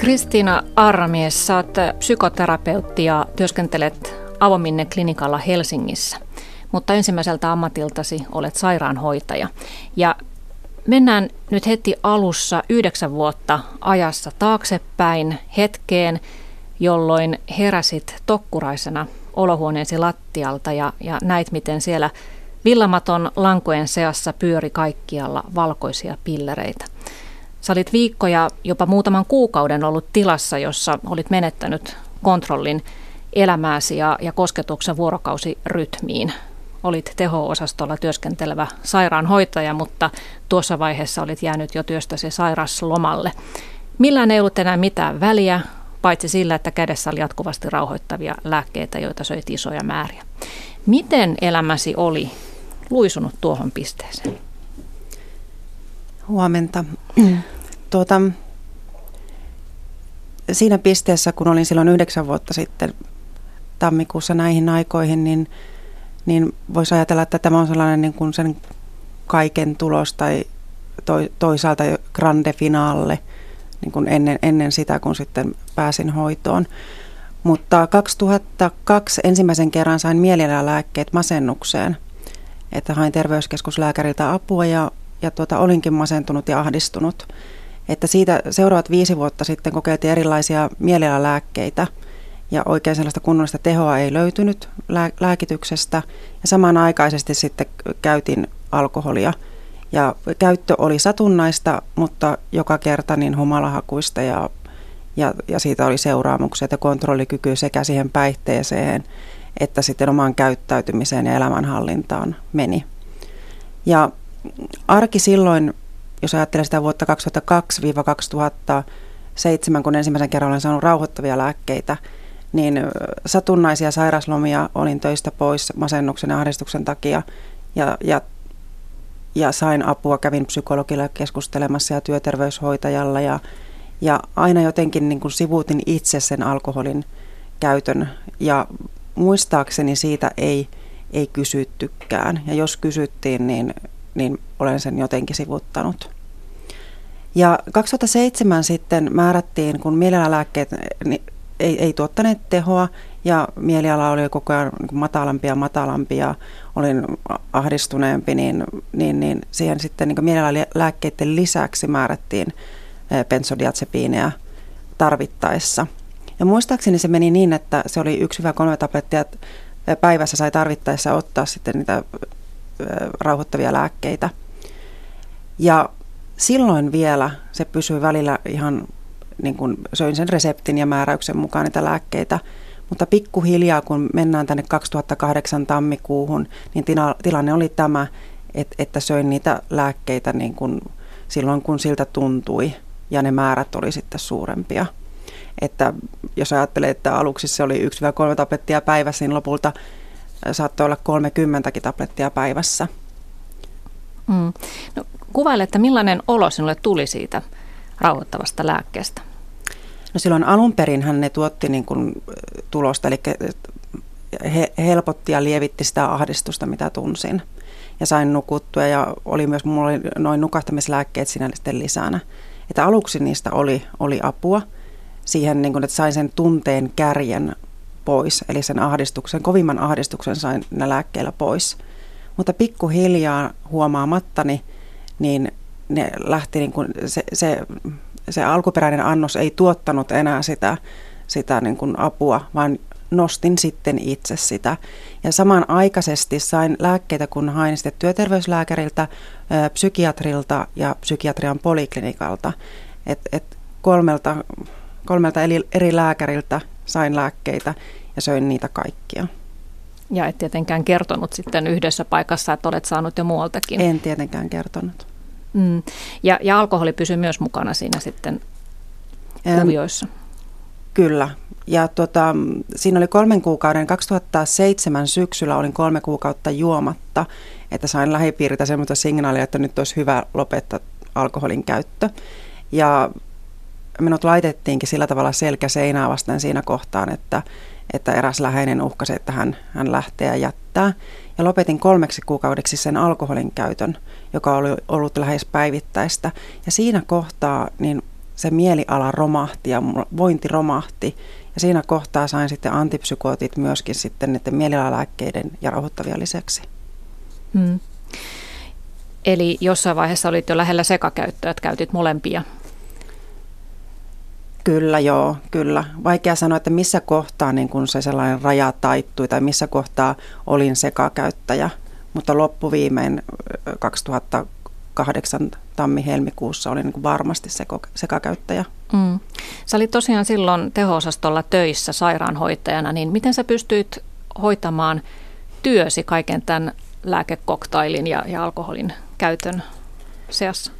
Kristiina Aarramies, sä oot psykoterapeutti ja työskentelet Avominne-klinikalla Helsingissä, mutta ensimmäiseltä ammatiltasi olet sairaanhoitaja. Ja mennään nyt heti alussa 9 vuotta ajassa taaksepäin hetkeen, jolloin heräsit tokkuraisena olohuoneesi lattialta ja näit, miten siellä villamaton lankojen seassa pyöri kaikkialla valkoisia pillereitä. Sä olit viikkoja, jopa muutaman kuukauden ollut tilassa, jossa olit menettänyt kontrollin elämääsi ja kosketuksen vuorokausirytmiin. Olit teho-osastolla työskentelevä sairaanhoitaja, mutta tuossa vaiheessa olit jäänyt jo työstäsi sairaslomalle. Millään ei ollut enää mitään väliä, paitsi sillä, että kädessä oli jatkuvasti rauhoittavia lääkkeitä, joita söit isoja määriä. Miten elämäsi oli luisunut tuohon pisteeseen? Huomenta. Siinä pisteessä, kun olin silloin 9 vuotta sitten tammikuussa näihin aikoihin, niin voisi ajatella, että tämä on sellainen niin kuin sen kaiken tulos tai toisaalta grande finale niin kuin ennen sitä, kun sitten pääsin hoitoon. Mutta 2002 ensimmäisen kerran sain mielialalääkkeet masennukseen, että hain terveyskeskuslääkäriltä apua ja olinkin masentunut ja ahdistunut. Että siitä seuraavat 5 vuotta sitten kokeiltiin erilaisia mielialalääkkeitä ja oikein sellaista kunnollista tehoa ei löytynyt lääkityksestä. Ja samanaikaisesti sitten käytin alkoholia ja käyttö oli satunnaista, mutta joka kerta niin humalahakuista ja siitä oli seuraamukset ja kontrollikyky sekä siihen päihteeseen että sitten omaan käyttäytymiseen ja elämänhallintaan meni. Ja arki silloin, jos ajattelee sitä vuotta 2002-2007, kun ensimmäisen kerran olen saanut rauhoittavia lääkkeitä, niin satunnaisia sairaslomia olin töistä pois masennuksen ja ahdistuksen takia ja sain apua, kävin psykologilla keskustelemassa ja työterveyshoitajalla ja aina jotenkin niin kuin sivuutin itse sen alkoholin käytön ja muistaakseni siitä ei kysyttykään ja jos kysyttiin, niin olen sen jotenkin sivuttanut. Ja 2007 sitten määrättiin, kun mielialalääkkeet ei tuottaneet tehoa ja mieliala oli koko ajan matalampi ja olin ahdistuneempi, niin siihen sitten niin mielialalääkkeiden lisäksi määrättiin benzodiazepiineja tarvittaessa. Ja muistaakseni se meni niin, että se oli 1-3 tablettia päivässä sai tarvittaessa ottaa sitten niitä rauhoittavia lääkkeitä. Ja silloin vielä se pysyi välillä ihan niin kuin söin sen reseptin ja määräyksen mukaan niitä lääkkeitä, mutta pikkuhiljaa kun mennään tänne 2008 tammikuuhun, niin tilanne oli tämä, että söin niitä lääkkeitä niin kuin silloin kun siltä tuntui ja ne määrät oli sitten suurempia. Että jos ajattelee, että aluksi se oli 1-3 tablettia päivässä, niin lopulta saattoi olla 30 tablettia päivässä. No, kuvaile, että millainen olo sinulle tuli siitä rauhoittavasta lääkkeestä? No silloin alun perinhän ne tuotti niin kuin tulosta, eli helpotti ja lievitti sitä ahdistusta, mitä tunsin. Ja sain nukuttua ja mulla oli noin nukahtamislääkkeet siinä sitten lisänä. Että aluksi niistä oli apua siihen, niin kuin, että sain sen tunteen kärjen pois, eli sen kovimman ahdistuksen sain ne lääkkeillä pois. Mutta pikkuhiljaa huomaamattani, niin ne lähti niin kuin se alkuperäinen annos ei tuottanut enää sitä niin kuin apua, vaan nostin sitten itse sitä. Ja samanaikaisesti sain lääkkeitä, kun hain sitten työterveyslääkäriltä, psykiatrilta ja psykiatrian poliklinikalta. Kolmelta eri lääkäriltä sain lääkkeitä ja söin niitä kaikkia. Ja et tietenkään kertonut sitten yhdessä paikassa, että olet saanut jo muualtakin. En tietenkään kertonut. Ja alkoholi pysyy myös mukana siinä sitten kuvioissa. Kyllä. Ja siinä oli 3 kuukauden, 2007 syksyllä olin 3 kuukautta juomatta, että sain lähipiiriltä semmoista signaalia, että nyt olisi hyvä lopettaa alkoholin käyttö. Ja minut laitettiinkin sillä tavalla selkä seinää vasten siinä kohtaan, että eräs läheinen uhkasi, että hän lähtee ja jättää. Ja lopetin 3 kuukaudeksi sen alkoholin käytön, joka oli ollut lähes päivittäistä. Ja siinä kohtaa niin se mieliala romahti ja vointi romahti. Ja siinä kohtaa sain sitten antipsykootit myöskin sitten niiden mielialalääkkeiden ja rauhoittavia lisäksi. Eli jossain vaiheessa olit jo lähellä sekakäyttöä, että käytit molempia. Kyllä, joo, kyllä. Vaikea sanoa, että missä kohtaa niin kun se sellainen raja taittui tai missä kohtaa olin sekakäyttäjä, mutta loppuviimein 2008 tammi-helmikuussa olin niin kun varmasti sekakäyttäjä. Sä olit tosiaan silloin teho-osastolla töissä sairaanhoitajana, niin miten sä pystyit hoitamaan työsi kaiken tämän lääkekoktailin ja alkoholin käytön seassa?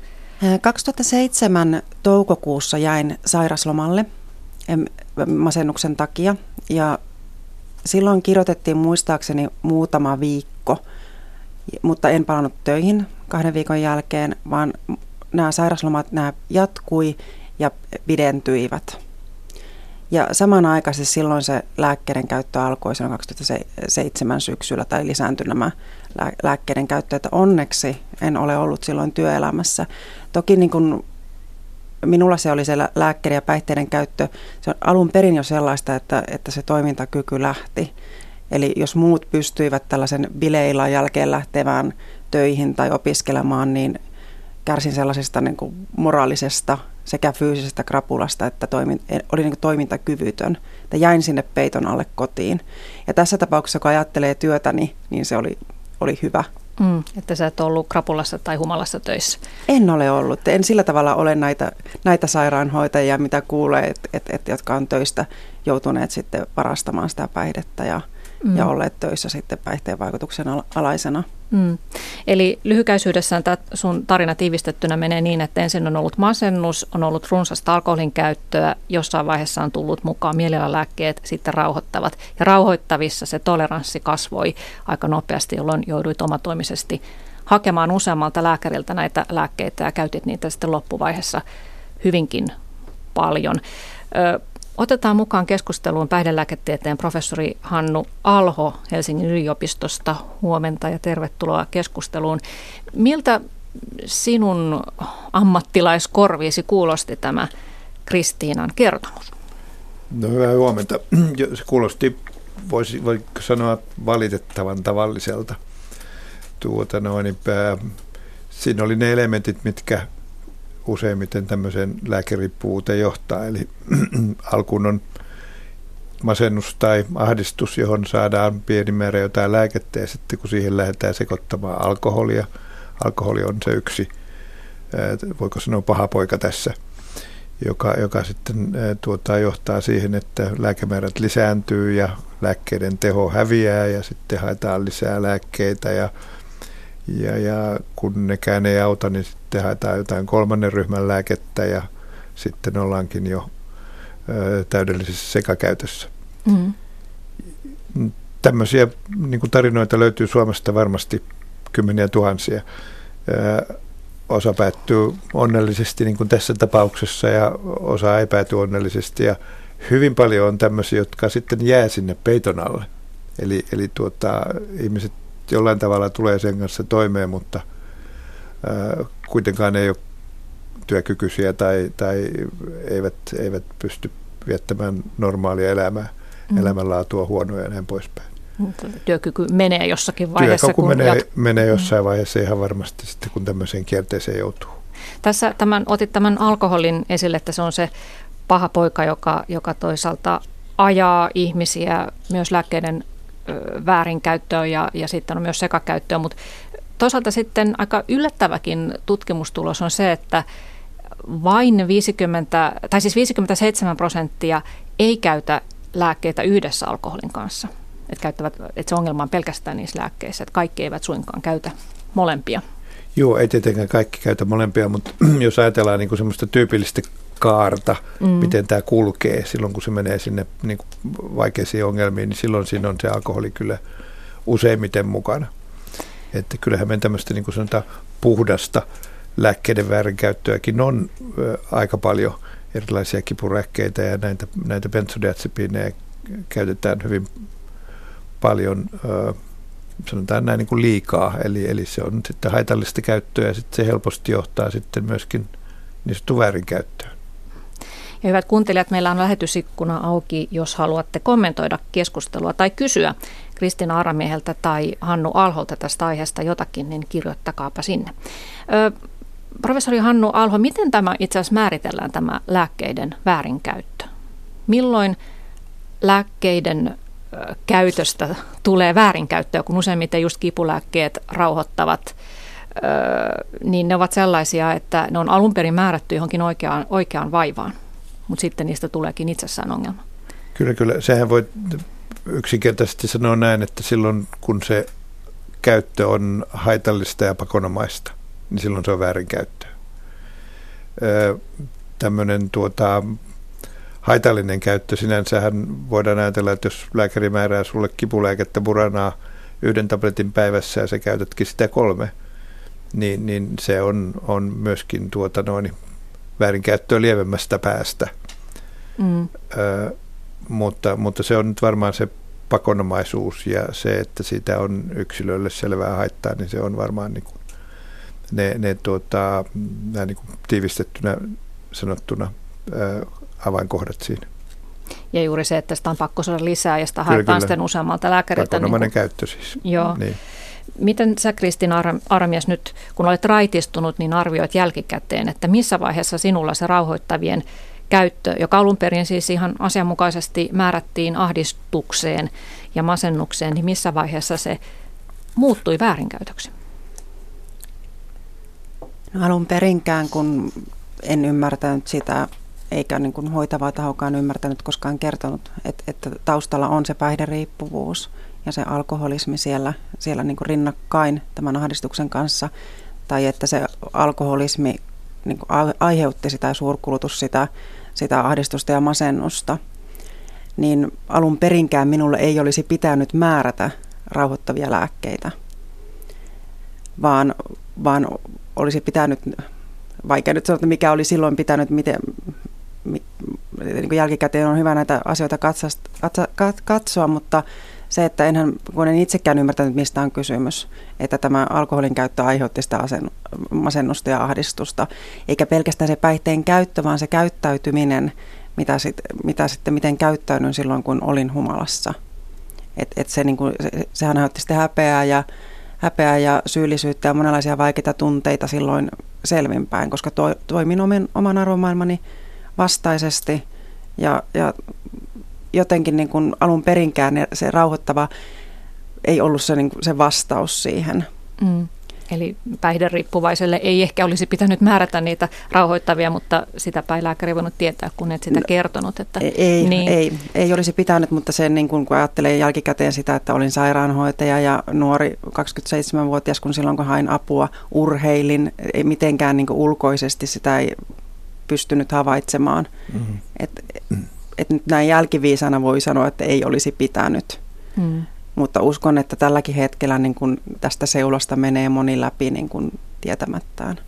2007 toukokuussa jäin sairaslomalle masennuksen takia ja silloin kirjoitettiin muistaakseni muutama viikko, mutta en palannut töihin 2 viikon jälkeen, vaan nämä sairaslomat jatkui ja pidentyivät. Ja samanaikaisesti silloin se lääkkeiden käyttö alkoi silloin 2007 syksyllä tai lisääntyi nämä lääkkeiden käyttö, että onneksi en ole ollut silloin työelämässä. Toki niin kuin minulla se oli se lääkkeiden ja päihteiden käyttö, se on alun perin jo sellaista, että se toimintakyky lähti. Eli jos muut pystyivät tällaisen bileillan jälkeen lähtevään töihin tai opiskelemaan, niin kärsin sellaisesta niin kuin moraalisesta sekä fyysisestä krapulasta, että oli niin kuin toimintakyvytön. Että jäin sinne peiton alle kotiin. Ja tässä tapauksessa, kun ajattelee työtäni, niin se oli hyvä. Että sä et ollut krapulassa tai humalassa töissä. En ole ollut. En sillä tavalla ole näitä sairaanhoitajia, mitä kuulee, että jotka on töistä joutuneet sitten varastamaan sitä päihdettä ja olleet töissä sitten päihteen vaikutuksen alaisena. Eli lyhykäisyydessään tämä sun tarina tiivistettynä menee niin, että ensin on ollut masennus, on ollut runsasta alkoholin käyttöä, jossain vaiheessa on tullut mukaan mielialalääkkeet, sitten rauhoittavat. Ja rauhoittavissa se toleranssi kasvoi aika nopeasti, jolloin jouduit omatoimisesti hakemaan useammalta lääkäriltä näitä lääkkeitä ja käytit niitä sitten loppuvaiheessa hyvinkin paljon. Otetaan mukaan keskusteluun päihdelääketieteen professori Hannu Alho Helsingin yliopistosta. Huomenta ja tervetuloa keskusteluun. Miltä sinun ammattilaiskorviisi kuulosti tämä Kristiinan kertomus? No hyvää huomenta. Se kuulosti, voiko sanoa, valitettavan tavalliselta. Siinä oli ne elementit, mitkä useimmiten tämmöiseen lääkeriippuvuuteen johtaa. Eli alkuun on masennus tai ahdistus, johon saadaan pieni määrä jotain lääkettä ja sitten kun siihen lähdetään sekoittamaan alkoholia. Alkoholi on se yksi, voiko sanoa paha poika tässä, joka sitten johtaa siihen, että lääkemäärät lisääntyy ja lääkkeiden teho häviää ja sitten haetaan lisää lääkkeitä ja kun nekään ei auta, niin sitten haetaan jotain 3. ryhmän lääkettä ja sitten ollaankin jo täydellisessä sekakäytössä. Tämmöisiä niin kuin tarinoita löytyy Suomesta varmasti kymmeniä tuhansia. Osa päättyy onnellisesti niin kuin tässä tapauksessa ja osa ei pääty onnellisesti. Ja hyvin paljon on tämmöisiä, jotka sitten jää sinne peiton alle. Eli ihmiset jollain tavalla tulee sen kanssa toimeen, mutta kuitenkaan ei ole työkykyisiä tai eivät pysty viettämään normaalia elämää, elämänlaatua huonoja ja näin poispäin. Työkyky menee jossakin vaiheessa. Työkyky menee jossain vaiheessa ihan varmasti sitten, kun tämmöiseen kierteeseen joutuu. Tässä otit tämän alkoholin esille, että se on se paha poika, joka toisaalta ajaa ihmisiä myös lääkkeiden väärinkäyttöön ja sitten on myös sekakäyttöön, mutta toisaalta sitten aika yllättäväkin tutkimustulos on se, että vain 57% ei käytä lääkkeitä yhdessä alkoholin kanssa. Että se ongelma on pelkästään niissä lääkkeissä, että kaikki eivät suinkaan käytä molempia. Joo, ei tietenkään kaikki käytä molempia, mutta jos ajatellaan niin kuin semmoista tyypillistä kaarta, miten tämä kulkee silloin, kun se menee sinne niin kuin vaikeisiin ongelmiin, niin silloin siinä on se alkoholi kyllä useimmiten mukana. Että kyllähän meidän tämmöistä niin kuin sanotaan puhdasta lääkkeiden väärinkäyttöäkin on aika paljon erilaisia kipulääkkeitä ja näitä benzodiazepiineja käytetään hyvin paljon, sanotaan näin niin kuin liikaa, eli se on sitten haitallista käyttöä ja sitten se helposti johtaa sitten myöskin niin sanottuun väärinkäyttöön. Ja hyvät kuuntelijat, meillä on lähetysikkuna auki, jos haluatte kommentoida keskustelua tai kysyä Kristiina Aramieheltä tai Hannu Alholta tästä aiheesta jotakin, niin kirjoittakaapa sinne. Professori Hannu Alho, miten tämä itse asiassa määritellään, tämä lääkkeiden väärinkäyttö? Milloin lääkkeiden käytöstä tulee väärinkäyttöä, kun useimmiten just kipulääkkeet rauhoittavat, niin ne ovat sellaisia, että ne on alun perin määrätty johonkin oikeaan vaivaan, mutta sitten niistä tuleekin itsessään ongelma. Kyllä. Sehän voi yksinkertaisesti sanoa näin, että silloin kun se käyttö on haitallista ja pakonomaista, niin silloin se on väärinkäyttöä. Tämmöinen haitallinen käyttö sinänsähän voidaan ajatella, että jos lääkäri määrää sulle kipulääkettä Buranaa 1 tabletin päivässä ja sä käytätkin sitä 3, niin se on myöskin väärinkäyttöä lievemmästä päästä. Mutta se on nyt varmaan se pakonomaisuus ja se, että siitä on yksilölle selvää haittaa, niin se on varmaan niin kuin niin kuin tiivistettynä sanottuna avainkohdat siinä. Ja juuri se, että sitä on pakko saada lisää ja sitä haetaan sitten useammalta lääkäriltä. Pakonomainen käyttö siis. Joo. Niin. Miten sä, Kristiina Aramies, nyt kun olet raitistunut, niin arvioit jälkikäteen, että missä vaiheessa sinulla se rauhoittavien käyttö, joka alun perin siis ihan asianmukaisesti määrättiin ahdistukseen ja masennukseen, niin missä vaiheessa se muuttui väärinkäytöksi? No, alun perinkään, kun en ymmärtänyt sitä, eikä niin kuin hoitava tahokaan ymmärtänyt koskaan kertonut, että taustalla on se päihderiippuvuus ja se alkoholismi siellä niin kuin rinnakkain tämän ahdistuksen kanssa, tai että se alkoholismi niin kuin aiheutti sitä suurkulutus, sitä ahdistusta ja masennusta, niin alun perinkään minulle ei olisi pitänyt määrätä rauhoittavia lääkkeitä, vaan olisi pitänyt, vaikka nyt sanotaan, mikä oli silloin pitänyt, niin jälkikäteen on hyvä näitä asioita katsoa, mutta se, että kun en itsekään ymmärtänyt, mistä on kysymys, että tämä alkoholin käyttö aiheutti sitä masennusta ja ahdistusta, eikä pelkästään se päihteen käyttö, vaan se käyttäytyminen, miten käyttäydyn silloin, kun olin humalassa. Sehän aiheutti sitten häpeää ja syyllisyyttä ja monenlaisia vaikeita tunteita silloin selvinpäin, koska toimin oman arvomaailmani vastaisesti ja jotenkin niin kuin alun perinkään se rauhoittava ei ollut se vastaus siihen. Eli päihderiippuvaiselle ei ehkä olisi pitänyt määrätä niitä rauhoittavia, mutta sitäpä ei lääkäri voinut tietää, kun et sitä kertonut. Että ei olisi pitänyt, mutta se, niin kun ajattelee jälkikäteen sitä, että olin sairaanhoitaja ja nuori 27-vuotias, kun silloin kun hain apua, urheilin, ei mitenkään niin kuin ulkoisesti sitä ei pystynyt havaitsemaan. Et nyt näin jälkiviisana voi sanoa, että ei olisi pitänyt. Mutta uskon, että tälläkin hetkellä niin kun tästä seulasta menee moni läpi niin kun tietämättään.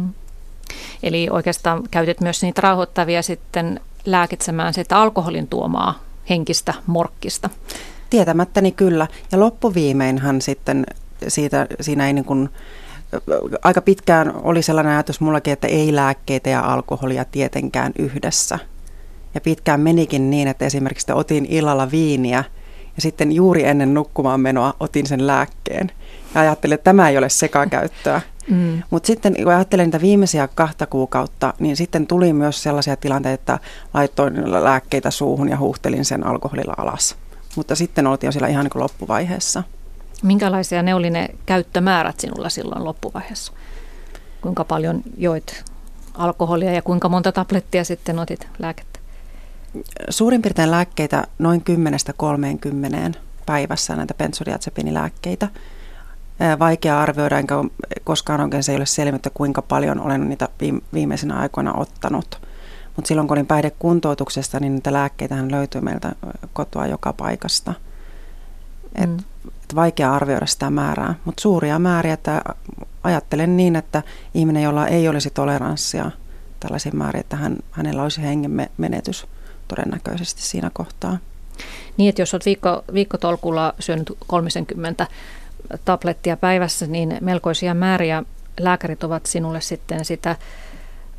Eli oikeastaan käytit myös niitä rauhoittavia sitten lääkitsemään sitä alkoholin tuomaa henkistä morkkista. Tietämättäni kyllä. Ja loppuviimeinhan sitten siinä ei niin kun, aika pitkään oli sellainen ajatus mullakin, että ei lääkkeitä ja alkoholia tietenkään yhdessä. Ja pitkään menikin niin, että esimerkiksi otin illalla viiniä ja sitten juuri ennen nukkumaan menoa otin sen lääkkeen. Ja ajattelin, että tämä ei ole sekakäyttöä. Mutta sitten kun ajattelin niitä viimeisiä 2 kuukautta, niin sitten tuli myös sellaisia tilanteita, että laittoin lääkkeitä suuhun ja huuhtelin sen alkoholilla alas. Mutta sitten oltiin jo siellä ihan niin kuin loppuvaiheessa. Minkälaisia ne oli ne käyttömäärät sinulla silloin loppuvaiheessa? Kuinka paljon joit alkoholia ja kuinka monta tablettia sitten otit lääkettä? Suurin piirtein lääkkeitä noin 10-30 päivässä, näitä benzodiazepinilääkkeitä. Vaikea arvioida, enkä koskaan oikein se ei ole selvinnyt, kuinka paljon olen niitä viimeisinä aikoina ottanut. Mutta silloin kun olin päihdekuntoutuksesta, niin niitä lääkkeitähän löytyy meiltä kotoa joka paikasta. Et vaikea arvioida sitä määrää, mutta suuria määriä, että ajattelen niin, että ihminen, jolla ei olisi toleranssia tällaisiin määriin, että hänellä olisi hengen menetys todennäköisesti siinä kohtaa. Niin, että jos olet viikkotolkulla syönyt 30 tablettia päivässä, niin melkoisia määriä lääkärit ovat sinulle sitten sitä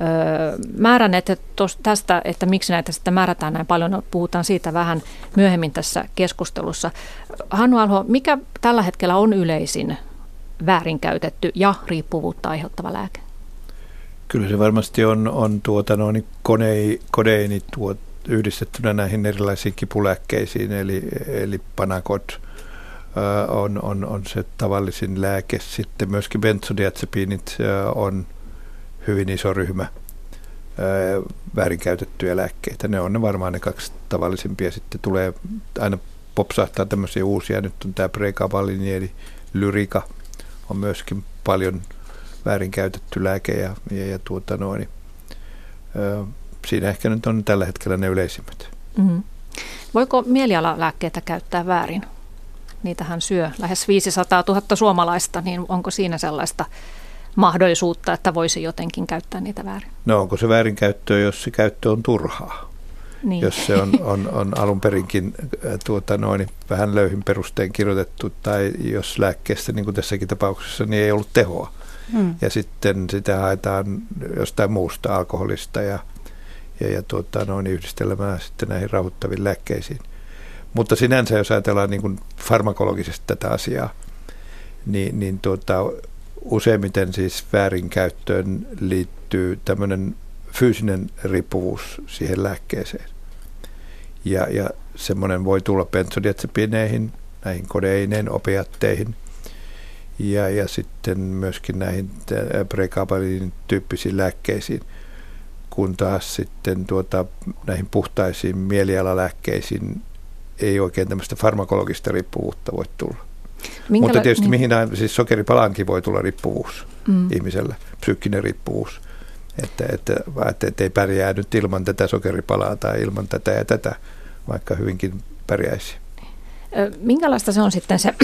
Määrän, että tästä, että miksi näitä sitten määrätään näin paljon, puhutaan siitä vähän myöhemmin tässä keskustelussa. Hannu Alho, mikä tällä hetkellä on yleisin väärinkäytetty ja riippuvuutta aiheuttava lääke? Kyllä se varmasti on kodeini yhdistettynä näihin erilaisiin kipulääkkeisiin, eli Panacot on se tavallisin lääke. Sitten myöskin benzodiazepiinit on hyvin iso ryhmä väärinkäytettyjä lääkkeitä. Ne on varmaan ne kaksi tavallisimpia. Sitten tulee aina popsahtaa tämmöisiä uusia. Nyt on tämä Pregabalin eli Lyrica on myöskin paljon väärinkäytetty lääke siinä ehkä nyt on tällä hetkellä ne yleisimmät. Mm-hmm. Voiko mielialalääkkeitä käyttää väärin? Niitähän syö lähes 500 000 suomalaista, niin onko siinä sellaista mahdollisuutta, että voisi jotenkin käyttää niitä väärin? No onko se väärinkäyttöä, jos se käyttö on turhaa? Niin. Jos se on alun perinkin vähän löyhin perustein kirjoitettu, tai jos lääkkeestä, niin kuin tässäkin tapauksessa, niin ei ollut tehoa. Ja sitten sitä haetaan jostain muusta alkoholista ja yhdistelemään sitten näihin rauhoittaviin lääkkeisiin. Mutta sinänsä, jos ajatellaan niin kuin farmakologisesti tätä asiaa, niin useimmiten siis väärinkäyttöön liittyy tämmöinen fyysinen riippuvuus siihen lääkkeeseen. Ja semmoinen voi tulla benzodiazepiineihin, näihin kodeineen, opiatteihin ja sitten myöskin näihin Pregabalin tyyppisiin lääkkeisiin, kun taas sitten näihin puhtaisiin mielialalääkkeisiin ei oikein tämmöistä farmakologista riippuvuutta voi tulla. Mutta tietysti siis sokeripalaankin voi tulla riippuvuus ihmisellä, psyykkinen riippuvuus, että ei pärjää nyt ilman tätä sokeripalaa tai ilman tätä ja tätä, vaikka hyvinkin pärjäisi. Minkälaista se on sitten se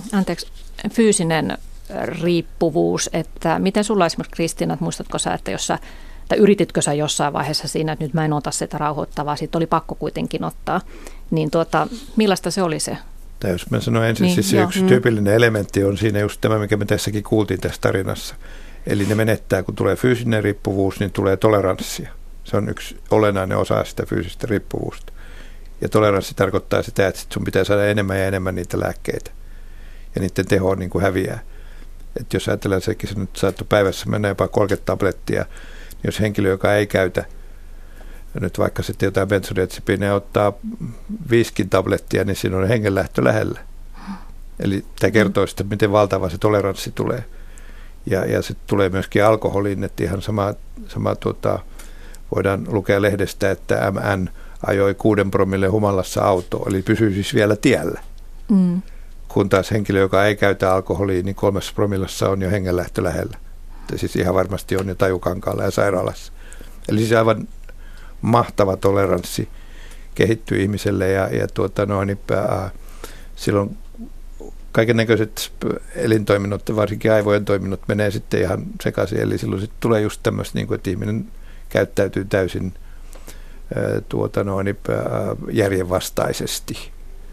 fyysinen riippuvuus, että miten sulla esimerkiksi Kristiina, että muistatko sä, että tai yrititkö sä jossain vaiheessa siinä, että nyt mä en ota sitä rauhoittavaa, siitä oli pakko kuitenkin ottaa, niin millaista se oli se? Tai jos mä sanon ensin, niin, siis se yksi tyypillinen elementti on siinä just tämä, mikä me tässäkin kuultiin tässä tarinassa. Eli ne menettää, kun tulee fyysinen riippuvuus, niin tulee toleranssia. Se on yksi olennainen osa sitä fyysistä riippuvuutta. Ja toleranssi tarkoittaa sitä, että sun pitää saada enemmän ja enemmän niitä lääkkeitä. Ja niiden teho niin kuin häviää. Että jos ajatellaan sekin, se nyt saattoi päivässä mennä jopa 30 tablettia, niin jos henkilö, joka ei käytä nyt vaikka sitten jotain benzodiazepiineja ottaa 5 tablettia, niin siinä on hengenlähtö lähellä. Eli tämä kertoo sitten, miten valtava se toleranssi tulee. Ja sitten tulee myöskin alkoholiin, että ihan sama voidaan lukea lehdestä, että MN ajoi 6 promille humalassa autoa, eli pysyy siis vielä tiellä. Kun taas henkilö, joka ei käytä alkoholia, niin 3 promillassa on jo hengenlähtö lähellä. Siis ihan varmasti on jo tajukankaalla ja sairaalassa. Eli siis aivan mahtava toleranssi kehittyy ihmiselle ja silloin kaikennäköiset elintoiminnot, varsinkin aivojen toiminnot menee sitten ihan sekaisin. Eli silloin sitten tulee just tämmöistä, niin kuin, että ihminen käyttäytyy täysin järjenvastaisesti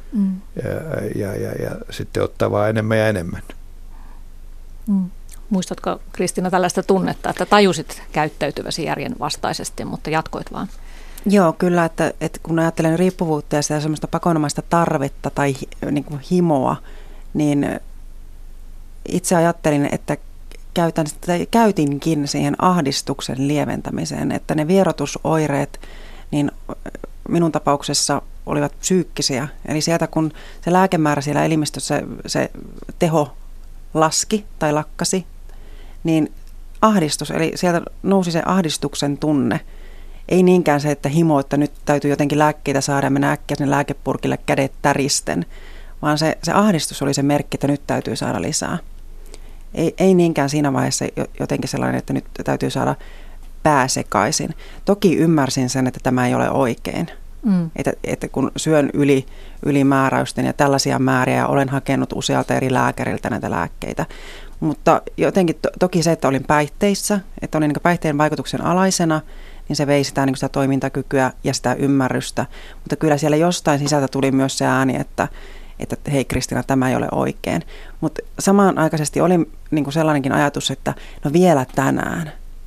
ja sitten ottaa vaan enemmän ja enemmän. Muistatko, Kristiina, tällaista tunnetta, että tajusit käyttäytyväsi järjenvastaisesti, mutta jatkoit vaan? Joo, kyllä, että kun ajattelen riippuvuutta ja sitä semmoista pakonomaista tarvetta tai niin kuin himoa, niin itse ajattelin, että käytinkin siihen ahdistuksen lieventämiseen, että ne vierotusoireet niin minun tapauksessa olivat psyykkisiä. Eli sieltä kun se lääkemäärä siellä elimistössä, se teho laski tai lakkasi, niin ahdistus, eli sieltä nousi se ahdistuksen tunne. Ei niinkään se, että himo, että nyt täytyy jotenkin lääkkeitä saada ja mennä äkkiä sinne lääkepurkille kädet täristen, vaan se ahdistus oli se merkki, että nyt täytyy saada lisää. Ei niinkään siinä vaiheessa jotenkin sellainen, että nyt täytyy saada pää sekaisin. Toki ymmärsin sen, että tämä ei ole oikein. Että kun syön yli määräysten ja tällaisia määriä ja olen hakenut usealta eri lääkäriltä näitä lääkkeitä. Mutta jotenkin toki se, että olin päihteissä, että olin niin päihteen vaikutuksen alaisena, niin se vei sitä, niin sitä toimintakykyä ja sitä ymmärrystä. Mutta kyllä siellä jostain sisältä tuli myös se ääni, että hei Kristiina, tämä ei ole oikein. Mutta samanaikaisesti oli niin kuin sellainenkin ajatus, että no vielä tänään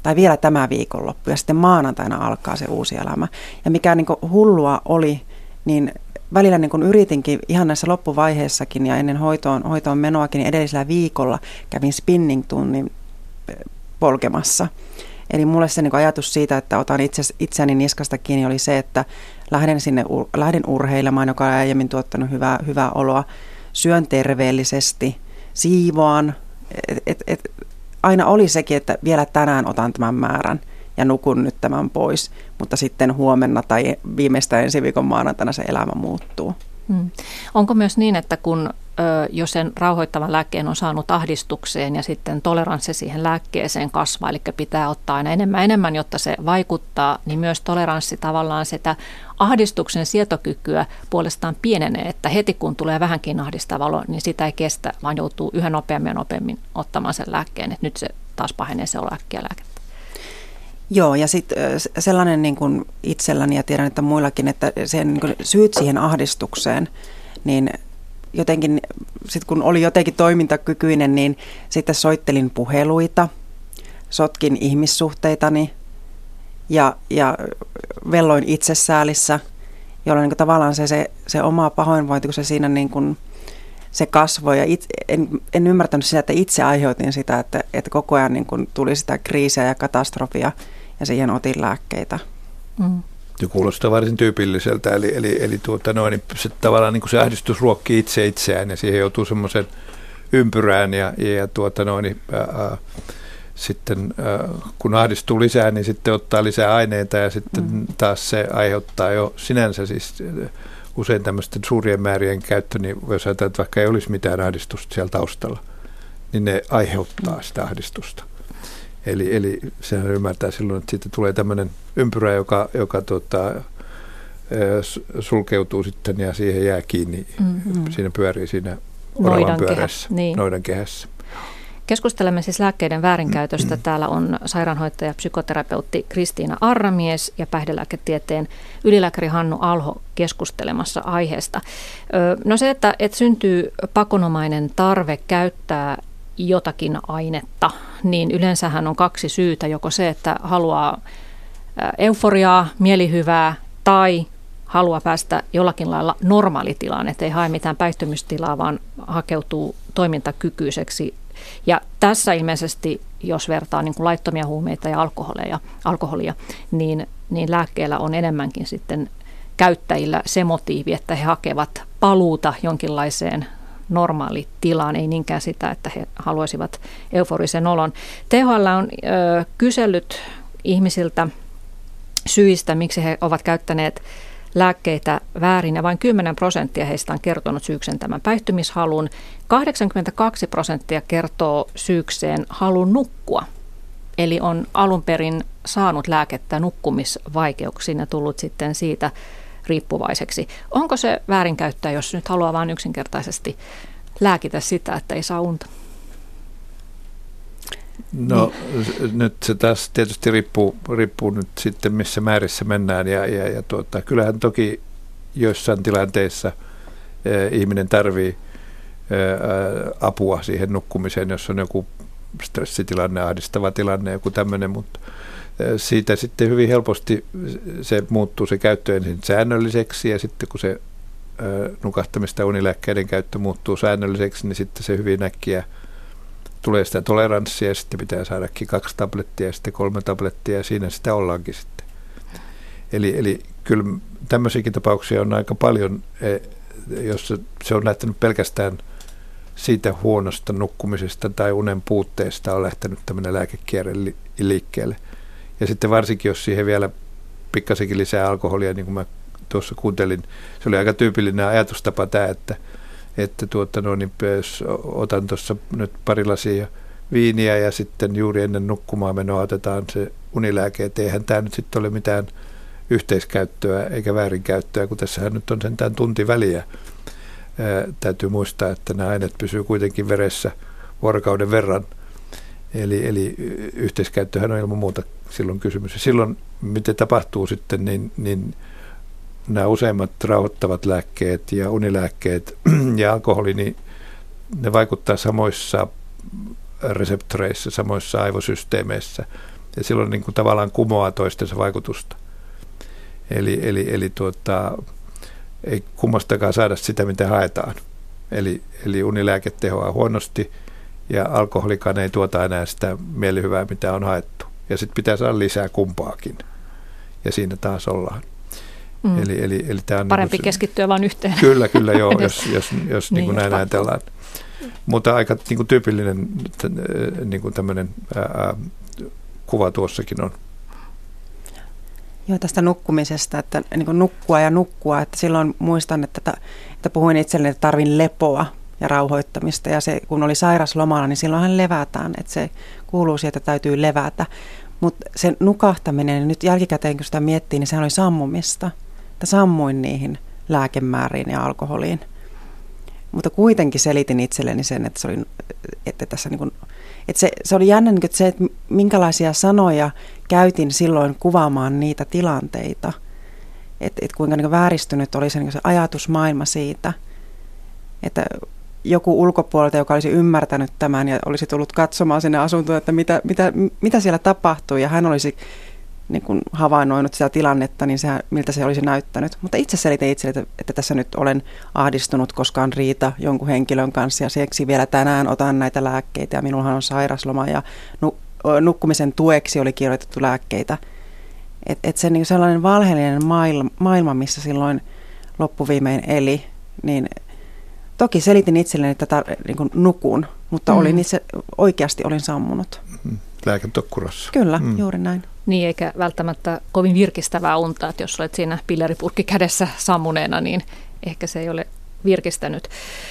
tai vielä tämä viikonloppu ja sitten maanantaina alkaa se uusi elämä. Ja mikä niin kuin hullua oli, niin välillä niin kuin yritinkin ihan näissä loppuvaiheessakin ja ennen hoitoon menoakin, niin edellisellä viikolla kävin spinning-tunnin polkemassa. Eli mulle se niin kuin ajatus siitä, että otan itseäni niskasta kiinni, oli se, että lähden urheilemaan, joka on aiemmin tuottanut hyvää oloa, syön terveellisesti, siivoan. Aina oli sekin, että vielä tänään otan tämän määrän ja nukun nyt tämän pois, mutta sitten huomenna tai viimeistään ensi viikon maanantaina se elämä muuttuu. Onko myös niin, että jos sen rauhoittavan lääkkeen on saanut ahdistukseen ja sitten toleranssi siihen lääkkeeseen kasvaa, eli pitää ottaa aina enemmän, jotta se vaikuttaa, niin myös toleranssi tavallaan sitä ahdistuksen sietokykyä puolestaan pienenee, että heti kun tulee vähänkin ahdistava olo, niin sitä ei kestä, vaan joutuu yhä nopeammin ottamaan sen lääkkeen, että nyt se taas pahenee se olo äkkiä lääkettä. Joo, ja sitten sellainen niin kuin itselläni ja tiedän, että muillakin, että sen, niin kuin syyt siihen ahdistukseen, niin jotenkin, sit kun oli jotenkin toimintakykyinen, niin sitten soittelin puheluita, sotkin ihmissuhteitani ja velloin itsesäälissä, jolloin niin tavallaan se oma pahoinvointi, kun se siinä niin kuin, se kasvoi. Ja en ymmärtänyt sitä, että itse aiheutin sitä, että koko ajan niin kuin tuli sitä kriisiä ja katastrofia ja siihen otin lääkkeitä. Se kuulostaa varsin tyypilliseltä, eli se tavallaan niin kuin se ahdistus ruokkii itseään ja siihen joutuu semmoisen ympyrään sitten kun ahdistuu lisää, niin sitten ottaa lisää aineita ja sitten taas se aiheuttaa jo sinänsä siis usein tämmöisten suurien määrien käyttö, niin jos ajatellaan, että vaikka ei olisi mitään ahdistusta siellä taustalla, niin ne aiheuttaa sitä ahdistusta. Eli sehän ymmärtää silloin, että siitä tulee tämmöinen ympyrä, joka sulkeutuu sitten ja siihen jää kiinni. Siinä pyörii siinä oravan pyörässä, noidan kehässä. Keskustelemme siis lääkkeiden väärinkäytöstä. Täällä on sairaanhoitaja, psykoterapeutti Kristiina Arramies ja päihdelääketieteen ylilääkäri Hannu Alho keskustelemassa aiheesta. No se, että syntyy pakonomainen tarve käyttää jotakin ainetta, niin yleensähän on kaksi syytä. Joko se, että haluaa euforiaa, mielihyvää tai haluaa päästä jollakin lailla normaalitilaan, ettei hae mitään päihtymystilaa, vaan hakeutuu toimintakykyiseksi. Ja tässä ilmeisesti, jos vertaa niin kuin laittomia huumeita ja alkoholia, niin lääkkeellä on enemmänkin sitten käyttäjillä se motiivi, että he hakevat paluuta jonkinlaiseen normaalitilaan, ei niinkään sitä, että he haluaisivat euforisen olon. THL on kysellyt ihmisiltä syistä, miksi he ovat käyttäneet lääkkeitä väärin, ja vain 10% heistä on kertonut syyksen tämän päihtymishalun. 82% kertoo syykseen halun nukkua, eli on alun perin saanut lääkettä nukkumisvaikeuksiin ja tullut sitten siitä riippuvaiseksi. Onko se väärinkäyttöä, jos nyt haluaa vain yksinkertaisesti lääkitä sitä, että ei saa unta? No nyt se taas tietysti riippuu nyt sitten missä määrissä mennään ja kyllähän toki joissain tilanteissa ihminen tarvitsee apua siihen nukkumiseen, jos on joku stressitilanne, ahdistava tilanne, joku tämmöinen, mutta siitä sitten hyvin helposti se muuttuu se käyttö ensin säännölliseksi ja sitten kun se nukahtamista ja unilääkkeiden käyttö muuttuu säännölliseksi, niin sitten se hyvin äkkiä tulee sitä toleranssia ja sitten pitää saadakin 2 tablettia ja sitten 3 tablettia ja siinä sitä ollaankin sitten. Eli kyllä tämmöisiäkin tapauksia on aika paljon, jos se on lähtenyt pelkästään siitä huonosta nukkumisesta tai unen puutteesta on lähtenyt tämmöinen lääkekierre liikkeelle. Ja sitten varsinkin, jos siihen vielä pikkasenkin lisää alkoholia, niin kuin mä tuossa kuuntelin, se oli aika tyypillinen ajatustapa tämä, että jos otan tuossa nyt pari lasia viiniä ja sitten juuri ennen nukkumaan menoa otetaan se unilääke, että eihän tämä nyt sitten ole mitään yhteiskäyttöä eikä väärinkäyttöä, kun tässähän nyt on sentään tunti väliä. Täytyy muistaa, että nämä aineet pysyy kuitenkin veressä vuorokauden verran. Eli yhteiskäyttöhän on ilman muuta silloin kysymys. Ja silloin, miten tapahtuu sitten, niin nämä useimmat rauhoittavat lääkkeet ja unilääkkeet ja alkoholi, niin ne vaikuttaa samoissa reseptoreissa, samoissa aivosysteemeissä. Ja silloin niin kuin tavallaan kumoaa toistensa vaikutusta. Eli ei kummastakaan saada sitä, mitä haetaan. Eli unilääke tehoaa huonosti ja alkoholikaan ei tuota enää sitä mielihyvää, mitä on haettu. Ja sitten pitää saada lisää kumpaakin. Ja siinä taas ollaan. Eli tämä on parempi keskittyä vain yhteen. Kyllä, joo, jos niin kuin näin ajatellaan. Mutta aika niin kuin tyypillinen niin kuin tämmöinen kuva tuossakin on. Joo, tästä nukkumisesta, että niin kuin nukkua, että silloin muistan, että puhuin itselleni, että tarvin lepoa ja rauhoittamista, ja se, kun oli sairaslomalla, niin silloinhan levätään, että se kuuluu siihen, että täytyy levätä, mutta sen nukahtaminen, nyt jälkikäteen kun sitä miettii, niin sehän oli sammumista, että sammuin niihin lääkemääriin ja alkoholiin, mutta kuitenkin selitin itselleni sen, että se oli, että tässä niin kuin, että se oli jännä, että se, että minkälaisia sanoja käytin silloin kuvaamaan niitä tilanteita, että kuinka niin vääristynyt oli se, niin se ajatusmaailma siitä, että joku ulkopuolelta, joka olisi ymmärtänyt tämän ja olisi tullut katsomaan sinne asuntoon, että mitä siellä tapahtui, ja hän olisi niin kuin havainnoinut sitä tilannetta, niin miltä se olisi näyttänyt. Mutta itse selitin itselle, että tässä nyt olen ahdistunut, koska on riita jonkun henkilön kanssa, ja siksi vielä tänään otan näitä lääkkeitä, ja minullahan on sairasloma, ja nukkumisen tueksi oli kirjoitettu lääkkeitä. Että se niin sellainen valheellinen maailma, missä silloin loppuviimein eli, niin toki selitin itselleni, että niin kuin nukun, mutta oikeasti olin sammunut. Lääketokkurassa. Kyllä, juuri näin. Niin, eikä välttämättä kovin virkistävää unta, että jos olet siinä pilleripurkki kädessä sammuneena, niin ehkä se ei ole virkistänyt.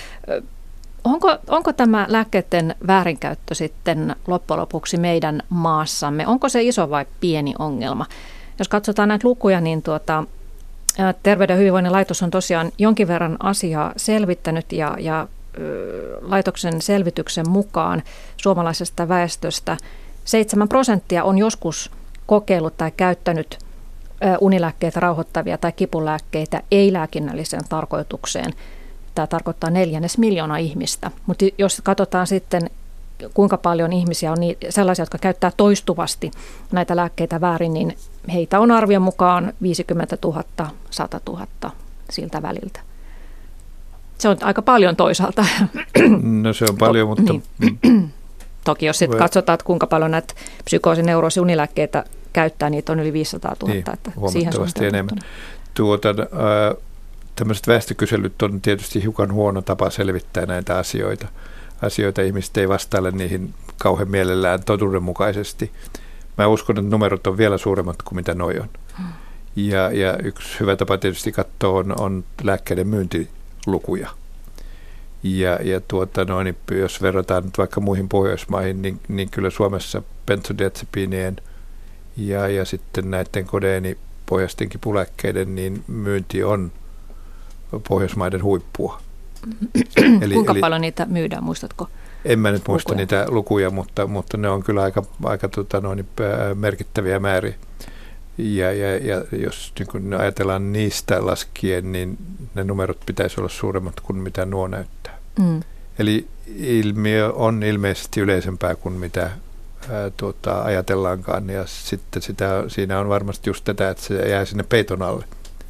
Onko tämä lääkkeiden väärinkäyttö sitten loppujen lopuksi meidän maassamme? Onko se iso vai pieni ongelma? Jos katsotaan näitä lukuja, niin Terveyden ja hyvinvoinnin laitos on tosiaan jonkin verran asiaa selvittänyt ja laitoksen selvityksen mukaan suomalaisesta väestöstä 7% on joskus kokeillut tai käyttänyt unilääkkeitä, rauhoittavia tai kipulääkkeitä ei-lääkinnälliseen tarkoitukseen. Tämä tarkoittaa 400 000 ihmistä. Mutta jos katsotaan sitten, kuinka paljon ihmisiä on sellaisia, jotka käyttää toistuvasti näitä lääkkeitä väärin, niin heitä on arvion mukaan 50 000, 100 000 siltä väliltä. Se on aika paljon toisaalta. No se on paljon, mutta... Niin. Toki jos sitten katsotaan, että kuinka paljon näitä psykoosi-, unilääkkeitä käyttää, niitä on yli 500 000. Niin, että huomattavasti enemmän. Tämmöiset väestökyselyt on tietysti hiukan huono tapa selvittää näitä asioita. Ihmiset ei vastaile niihin kauhean mielellään totuudenmukaisesti. Mä uskon, että numerot on vielä suuremmat kuin mitä noi on. Ja yksi hyvä tapa tietysti katsoa on lääkkeiden myyntilukuja. Ja jos verrataan nyt vaikka muihin Pohjoismaihin, niin kyllä Suomessa benzodiazepiinien ja sitten näiden kodeiinipohjaisten kipulääkkeiden niin myynti on Pohjoismaiden huippua. Kuinka paljon niitä myydään, muistatko? En mä nyt muista niitä lukuja, mutta ne on kyllä aika merkittäviä määriä. Ja jos niin kun ajatellaan niistä laskien, niin ne numerot pitäisi olla suuremmat kuin mitä nuo näyttää. Eli ilmiö on ilmeisesti yleisempää kuin mitä ajatellaankaan, ja sitten siinä on varmasti just tätä, että se jää sinne peiton alle.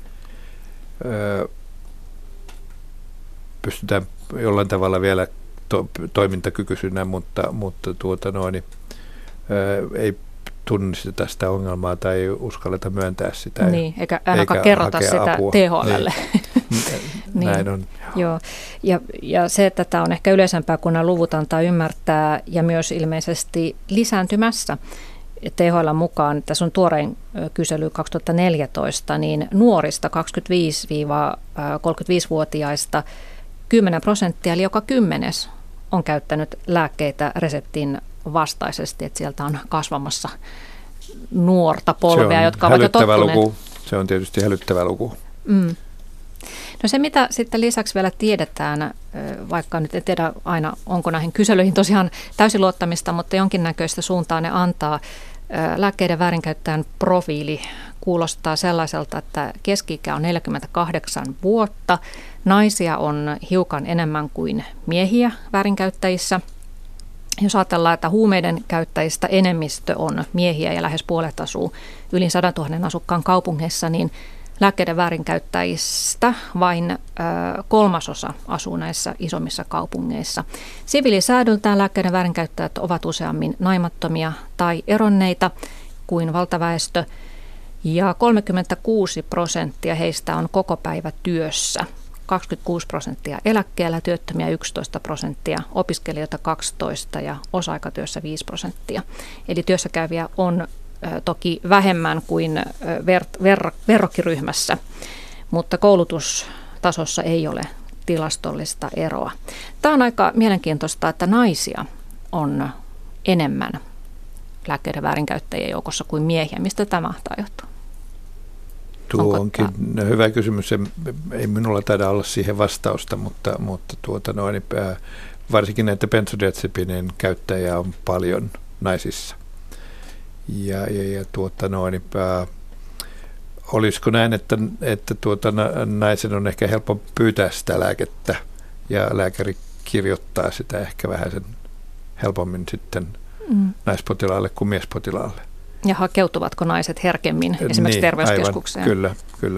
Pystytään jollain tavalla vielä toimintakykyisenä, mutta ei tunnisteta sitä ongelmaa tai ei uskalleta myöntää sitä. Niin, eikä ainakaan kerrota sitä apua THL:lle. Niin. Näin on. Joo. Ja se, että tämä on ehkä yleisempää, kun nämä luvut antaa ymmärtää, ja myös ilmeisesti lisääntymässä. THL mukaan, tässä on tuorein kysely 2014, niin nuorista 25-35-vuotiaista 10%, eli joka 10. on käyttänyt lääkkeitä reseptin vastaisesti, että sieltä on kasvamassa nuorta polvea, jotka ovat jo tottuneet. Luku. Se on tietysti hälyttävä luku. No se, mitä sitten lisäksi vielä tiedetään, vaikka nyt en tiedä aina, onko näihin kyselyihin tosiaan täysin luottamista, mutta jonkinnäköistä suuntaa ne antaa. Lääkkeiden väärinkäyttäjän profiili kuulostaa sellaiselta, että keski-ikä on 48 vuotta. Naisia on hiukan enemmän kuin miehiä väärinkäyttäjissä. Jos ajatellaan, että huumeiden käyttäjistä enemmistö on miehiä ja lähes puolet asuu yli 100 000 asukkaan kaupungeissa, niin lääkkeiden väärinkäyttäjistä vain 1/3 asuu näissä isommissa kaupungeissa. Siviilisäädyltään lääkkeiden väärinkäyttäjät ovat useammin naimattomia tai eronneita kuin valtaväestö, ja 36% heistä on kokopäivätyössä. 26% eläkkeellä, työttömiä 11%, opiskelijoita 12% ja osa-aikatyössä 5%. Eli työssäkäyviä on toki vähemmän kuin verrokkiryhmässä, mutta koulutustasossa ei ole tilastollista eroa. Tämä on aika mielenkiintoista, että naisia on enemmän lääkkeiden väärinkäyttäjien joukossa kuin miehiä. Mistä tämä mahtaa johtua? Tuo onkin hyvä kysymys. Ei minulla taida olla siihen vastausta, mutta varsinkin näitä benzodiazepineen käyttäjiä on paljon naisissa. Olisiko näin, että naisen on ehkä helppo pyytää sitä lääkettä ja lääkäri kirjoittaa sitä ehkä vähän sen helpommin sitten naispotilaalle kuin miespotilaalle. Ja hakeutuvatko naiset herkemmin esimerkiksi terveyskeskukseen? Aivan, kyllä.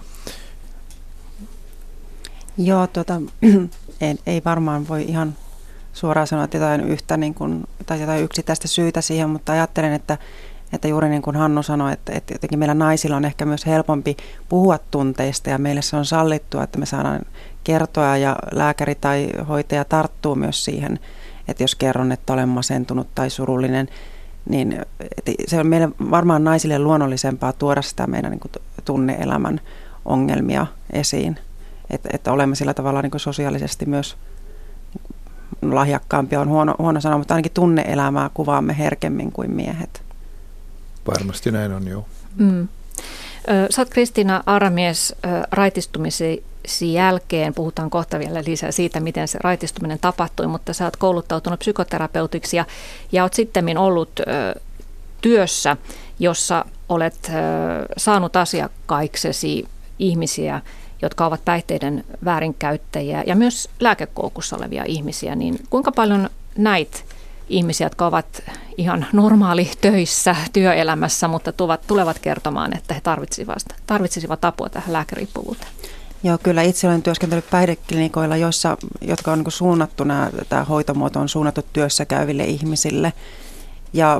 Joo, ei varmaan voi ihan suoraan sanoa jotain yhtä tai jotain yksittäistä syytä siihen, mutta ajattelen, että juuri niin kuin Hannu sanoi, että jotenkin meillä naisilla on ehkä myös helpompi puhua tunteista ja meille se on sallittua, että me saadaan kertoa ja lääkäri tai hoitaja tarttuu myös siihen, että jos kerron, että olen masentunut tai surullinen, niin se on meille varmaan naisille luonnollisempaa tuoda sitä meidän niin kuin tunne-elämän ongelmia esiin, että olemme sillä tavalla niin kuin sosiaalisesti myös lahjakkaampia on huono sana, mutta ainakin tunne-elämää kuvaamme herkemmin kuin miehet. Varmasti näin on, joo. Sä oot Kristiina Aramies raitistumisen jälkeen, puhutaan kohta vielä lisää siitä, miten se raitistuminen tapahtui, mutta sä oot kouluttautunut psykoterapeutiksi ja oot sittemmin ollut työssä, jossa olet saanut asiakkaiksesi ihmisiä, jotka ovat päihteiden väärinkäyttäjiä ja myös lääkekoukussa olevia ihmisiä, niin kuinka paljon näit ihmisiä, jotka ovat ihan normaali töissä, työelämässä, mutta tulevat kertomaan, että he tarvitsisivat apua tähän lääkeriippuvuuteen? Joo, kyllä itse olen työskennellyt päihdeklinikoilla, jotka on suunnattu, tämä hoitomuoto on suunnattu työssä käyville ihmisille. Ja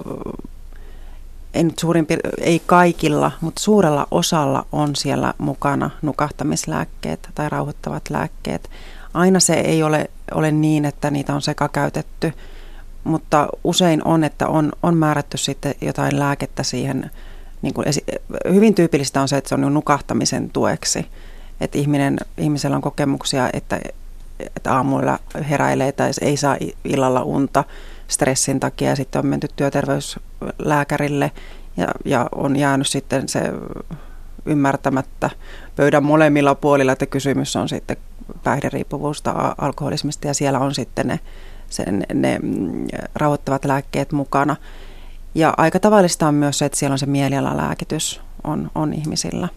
ei kaikilla, mutta suurella osalla on siellä mukana nukahtamislääkkeet tai rauhoittavat lääkkeet. Aina se ei ole niin, että niitä on sekakäytetty, mutta usein on, että on määrätty sitten jotain lääkettä siihen. Niin kuin hyvin tyypillistä on se, että se on nukahtamisen tueksi. Että ihmisellä on kokemuksia, että aamuilla heräilee tai ei saa illalla unta stressin takia ja sitten on menty työterveyslääkärille ja on jäänyt sitten se ymmärtämättä pöydän molemmilla puolilla, että kysymys on sitten päihderiippuvuudesta, alkoholismista ja siellä on sitten ne rauhoittavat lääkkeet mukana. Ja aika tavallista on myös se, että siellä on se mielialalääkitys on ihmisillä.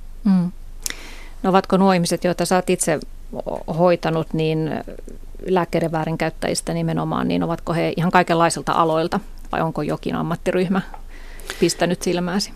No ovatko nuo ihmiset, joita sä oot itse hoitanut, niin lääkkeiden väärinkäyttäjistä nimenomaan, niin ovatko he ihan kaikenlaisilta aloilta vai onko jokin ammattiryhmä pistänyt silmääsi?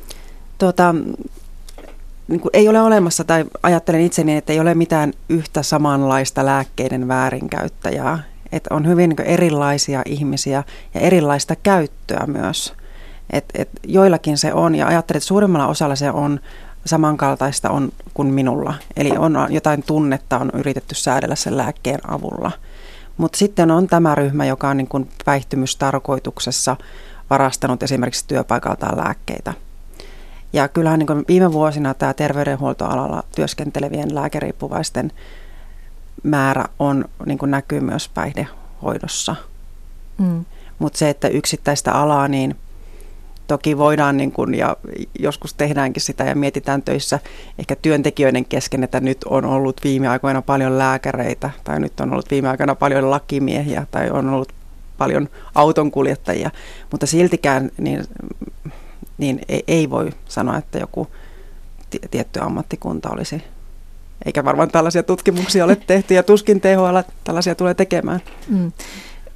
Niin kuin ei ole olemassa, tai ajattelen itse niin, että ei ole mitään yhtä samanlaista lääkkeiden väärinkäyttäjää. Että on hyvin niin kuin erilaisia ihmisiä ja erilaista käyttöä myös. Joillakin se on, ja ajattelen, että suurimmalla osalla se on samankaltaista on kuin minulla. Eli on jotain tunnetta, on yritetty säädellä sen lääkkeen avulla. Mutta sitten on tämä ryhmä, joka on niin kuin päihtymystarkoituksessa varastanut esimerkiksi työpaikaltaan lääkkeitä. Ja kyllähän niin kuin viime vuosina tämä terveydenhuoltoalalla työskentelevien lääkeriippuvaisten määrä on, niin kuin näkyy myös päihdehoidossa. Mutta se, että yksittäistä alaa, niin toki voidaan, niin kuin, ja joskus tehdäänkin sitä ja mietitään töissä ehkä työntekijöiden kesken, että nyt on ollut viime aikoina paljon lääkäreitä, tai nyt on ollut viime aikoina paljon lakimiehiä, tai on ollut paljon autonkuljettajia, mutta siltikään niin ei voi sanoa, että joku tietty ammattikunta olisi. Eikä varmaan tällaisia tutkimuksia ole tehty, ja tuskin THL tällaisia tulee tekemään.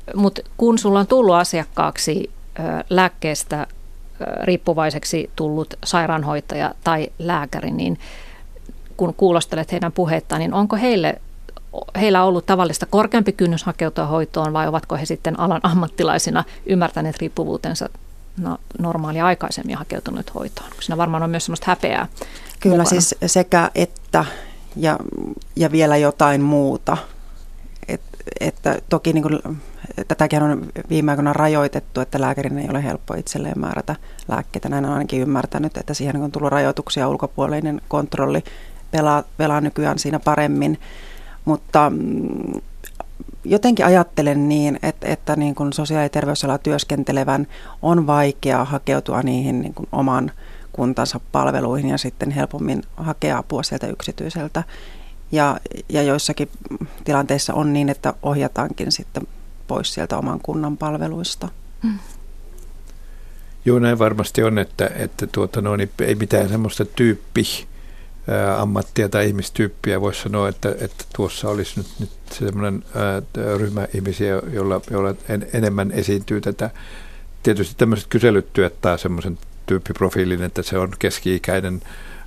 Mutta kun sulla on tullut asiakkaaksi lääkkeestä riippuvaiseksi tullut sairaanhoitaja tai lääkäri, niin kun kuulostelet heidän puheittaan, niin onko heillä ollut tavallista korkeampi kynnys hakeutua hoitoon vai ovatko he sitten alan ammattilaisina ymmärtäneet riippuvuutensa normaalia aikaisemmin ja hakeutuneet hoitoon? Siinä varmaan on myös semmoista häpeää. Kyllä mukana. Siis sekä että ja vielä jotain muuta. Että toki niin kuin, tätäkin on viime aikoina rajoitettu, että lääkärin ei ole helppo itselleen määrätä lääkkeitä. Näin on ainakin ymmärtänyt, että siihen on tullut rajoituksia, ulkopuolinen kontrolli pelaa nykyään siinä paremmin. Mutta jotenkin ajattelen niin, että niin kuin sosiaali- ja terveysalalla työskentelevän on vaikea hakeutua niihin niin kuin oman kuntansa palveluihin ja sitten helpommin hakea apua sieltä yksityiseltä. Ja joissakin tilanteissa on niin, että ohjataankin sitten pois sieltä oman kunnan palveluista. Joo, näin varmasti on, että ei mitään semmoista ammattia tai ihmistyyppiä voisi sanoa, että tuossa olisi nyt semmoinen ryhmä ihmisiä, jolla enemmän esiintyy tätä. Tietysti tämmöiset kyselyt työttää semmoisen tyyppiprofiilin, että se on keski-ikäinen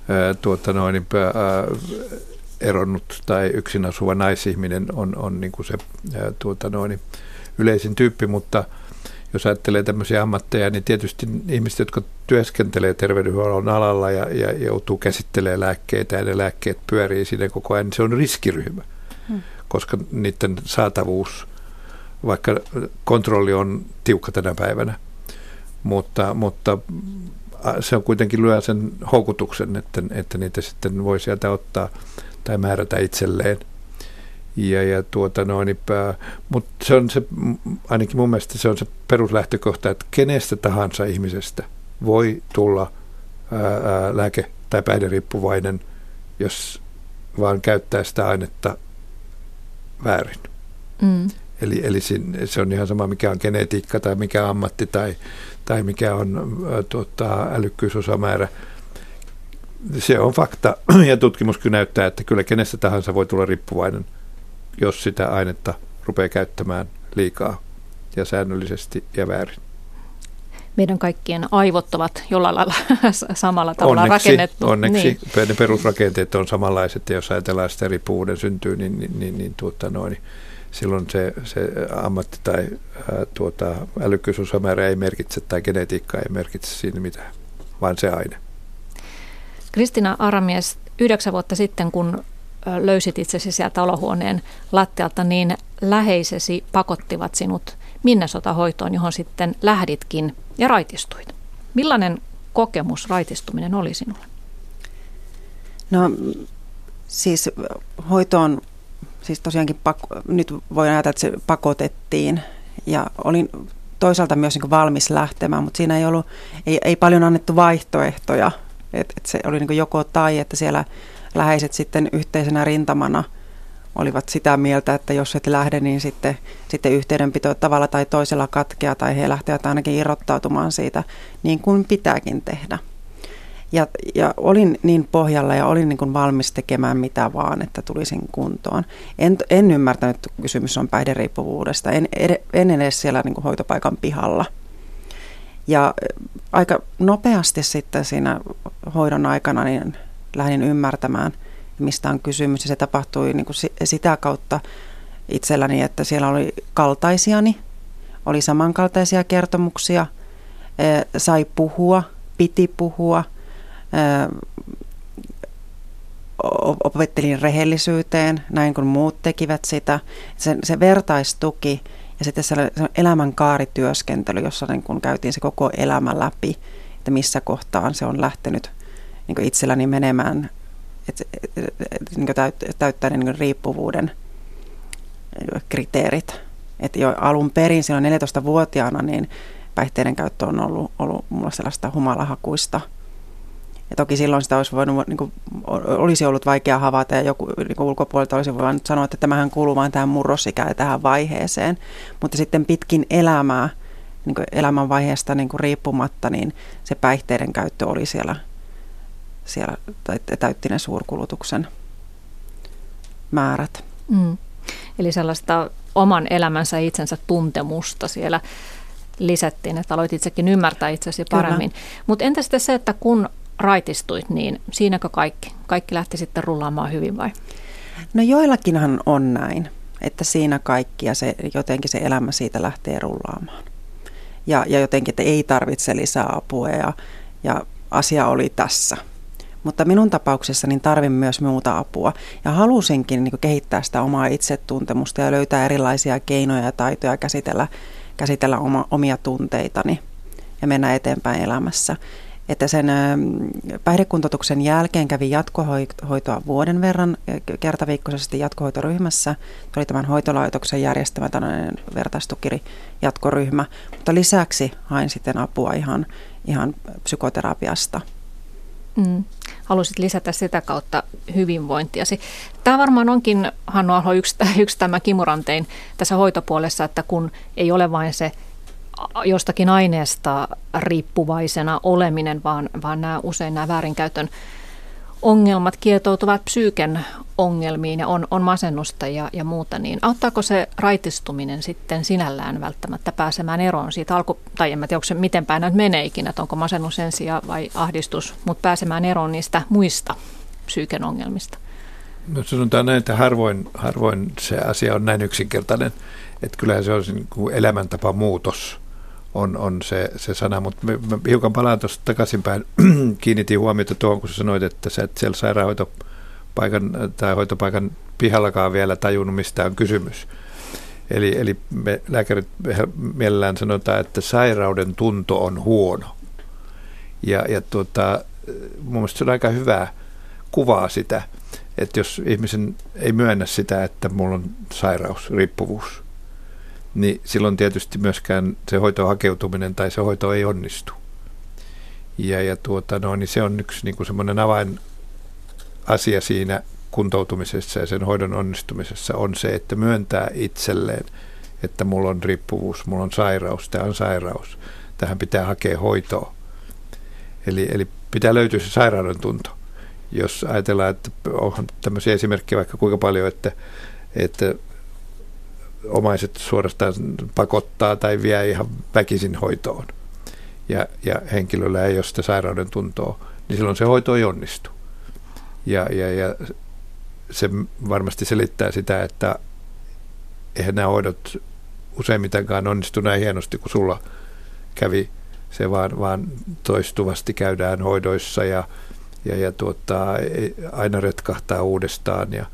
eronnut tai yksin asuva naisihminen on niin kuin se yleisin tyyppi, mutta jos ajattelee tämmöisiä ammatteja, niin tietysti ihmiset, jotka työskentelee terveydenhuollon alalla ja joutuu käsittelemään lääkkeitä ja ne lääkkeet pyörii siinä koko ajan, niin se on riskiryhmä, koska niiden saatavuus, vaikka kontrolli on tiukka tänä päivänä, mutta se on kuitenkin lyö sen houkutuksen, että niitä sitten voi sieltä ottaa tai määrätä itselleen. Mutta se on se, ainakin mun mielestä se on se peruslähtökohta, että kenestä tahansa ihmisestä voi tulla lääke- tai päihderiippuvainen, jos vaan käyttää sitä ainetta väärin. Eli se on ihan sama, mikä on genetiikka tai mikä on ammatti tai mikä on älykkyysosamäärä. Se on fakta ja tutkimuskin näyttää, että kyllä kenestä tahansa voi tulla riippuvainen, jos sitä ainetta rupeaa käyttämään liikaa ja säännöllisesti ja väärin. Meidän kaikkien aivot ovat jollain lailla samalla tavalla rakennettu. Onneksi niin. Ne perusrakenteet on samanlaiset ja jos ajatellaan sitä riippuvuuden syntyy, niin silloin se ammatti tai älykkyysosamäärä ei merkitse tai genetiikka ei merkitse siinä mitään, vaan se aine. Kristiina Aramies, 9 vuotta sitten, kun löysit itsesi sieltä olohuoneen lattialta, niin läheisesi pakottivat sinut Minnesota-hoitoon, johon sitten lähditkin ja raitistuit. Millainen kokemus raitistuminen oli sinulle? No siis hoitoon, siis tosiaankin nyt voi ajatella, että se pakotettiin ja olin toisaalta myös niin kuin valmis lähtemään, mutta siinä ei paljon annettu vaihtoehtoja. Et se oli niin kuin joko tai, että siellä läheiset sitten yhteisenä rintamana olivat sitä mieltä, että jos et lähde, niin sitten yhteydenpito tavalla tai toisella katkeaa tai he lähtevät ainakin irrottautumaan siitä, niin kuin pitääkin tehdä. Ja olin niin pohjalla ja olin niin kuin valmis tekemään mitä vaan, että tulisin kuntoon. En ymmärtänyt, että kysymys on päihderiippuvuudesta. En edes siellä niin kuin hoitopaikan pihalla. Ja aika nopeasti sitten siinä hoidon aikana niin lähdin ymmärtämään, mistä on kysymys. Ja se tapahtui niin kuin sitä kautta itselläni, että siellä oli kaltaisiani, oli samankaltaisia kertomuksia, sai puhua, piti puhua, opettelin rehellisyyteen, näin kuin muut tekivät sitä. Se vertaistuki ja sitten se elämänkaarityöskentely, jossa niin kun käytiin se koko elämä läpi, että missä kohtaan se on lähtenyt niin itselläni menemään, että niin täyttää niin riippuvuuden kriteerit. Että jo alun perin silloin 14-vuotiaana niin päihteiden käyttö on ollut mulla sellaista humalahakuista. Ja toki silloin sitä olisi ollut vaikea havaita ja joku ulkopuolelta olisi voinut sanoa, että tämähän kuuluu vain tähän murrosikään ja tähän vaiheeseen. Mutta sitten pitkin elämää, elämän vaiheesta riippumatta, niin se päihteiden käyttö oli siellä täytti ne suurkulutuksen määrät. Eli sellaista oman elämänsä ja itsensä tuntemusta siellä lisättiin, että aloit itsekin ymmärtää itsesi paremmin. Mutta entä sitten se, että kun raitistuit, niin siinäkö kaikki? Kaikki lähti sitten rullaamaan hyvin vai? No joillakinhan on näin, että siinä kaikki ja jotenkin se elämä siitä lähtee rullaamaan. Ja jotenkin, että ei tarvitse lisää apua ja asia oli tässä. Mutta minun tapauksessani tarvin myös muuta apua ja halusinkin niin kuin kehittää sitä omaa itsetuntemusta ja löytää erilaisia keinoja ja taitoja käsitellä omia tunteitani ja mennä eteenpäin elämässä. Että sen päihdekuntoutuksen jälkeen kävin jatkohoitoa vuoden verran kertaviikkoisesti jatkohoitoryhmässä. Oli tämän hoitolaitoksen järjestämä tällainen vertaistukijatkoryhmä, mutta lisäksi hain sitten apua ihan psykoterapiasta. Haluaisit lisätä sitä kautta hyvinvointiasi. Tämä varmaan onkin, Hannu Alho, yksi tämä kimurantein tässä hoitopuolessa, että kun ei ole vain se jostakin aineesta riippuvaisena oleminen, vaan usein nämä väärinkäytön ongelmat kietoutuvat psyyken ongelmiin ja on masennusta ja muuta, niin auttaako se raitistuminen sitten sinällään välttämättä pääsemään eroon siitä tai en tiedä, onko se miten päin näitä menee ikinä, että onko masennus ensin vai ahdistus, mutta pääsemään eroon niistä muista psyyken ongelmista? No sanotaan näin, että harvoin se asia on näin yksinkertainen, että kyllähän se on elämäntapa muutos on se sana, mutta mä hiukan palaan tuosta takaisinpäin. Kiinnitin huomiota tuohon, kun sä sanoit, että sä et siellä sairaanhoitopaikan tai hoitopaikan pihallakaan vielä tajunnut, mistä on kysymys. Eli me lääkärit mielellään sanotaan, että sairauden tunto on huono. Ja mun mielestä se on aika hyvää kuvaa sitä, että jos ihmisen ei myönnä sitä, että mulla on sairaus, riippuvuus, niin silloin tietysti myöskään se hoitoon hakeutuminen tai se hoito ei onnistu. Niin se on yksi niin kuin semmoinen avainasia siinä kuntoutumisessa ja sen hoidon onnistumisessa on se, että myöntää itselleen, että mulla on riippuvuus, mulla on sairaus, tämä on sairaus, tähän pitää hakea hoitoa. Eli pitää löytyä se sairauden tunto. Jos ajatellaan, että on tämmöisiä esimerkkejä vaikka kuinka paljon, että omaiset suorastaan pakottaa tai vie ihan väkisin hoitoon ja henkilöllä ei ole sitä sairauden tuntoa, niin silloin se hoito ei onnistu. Ja se varmasti selittää sitä, että eihän nämä hoidot useimmitenkaan onnistu näin hienosti kuin sulla kävi. Se vaan toistuvasti käydään hoidoissa ja aina retkahtaa uudestaan ja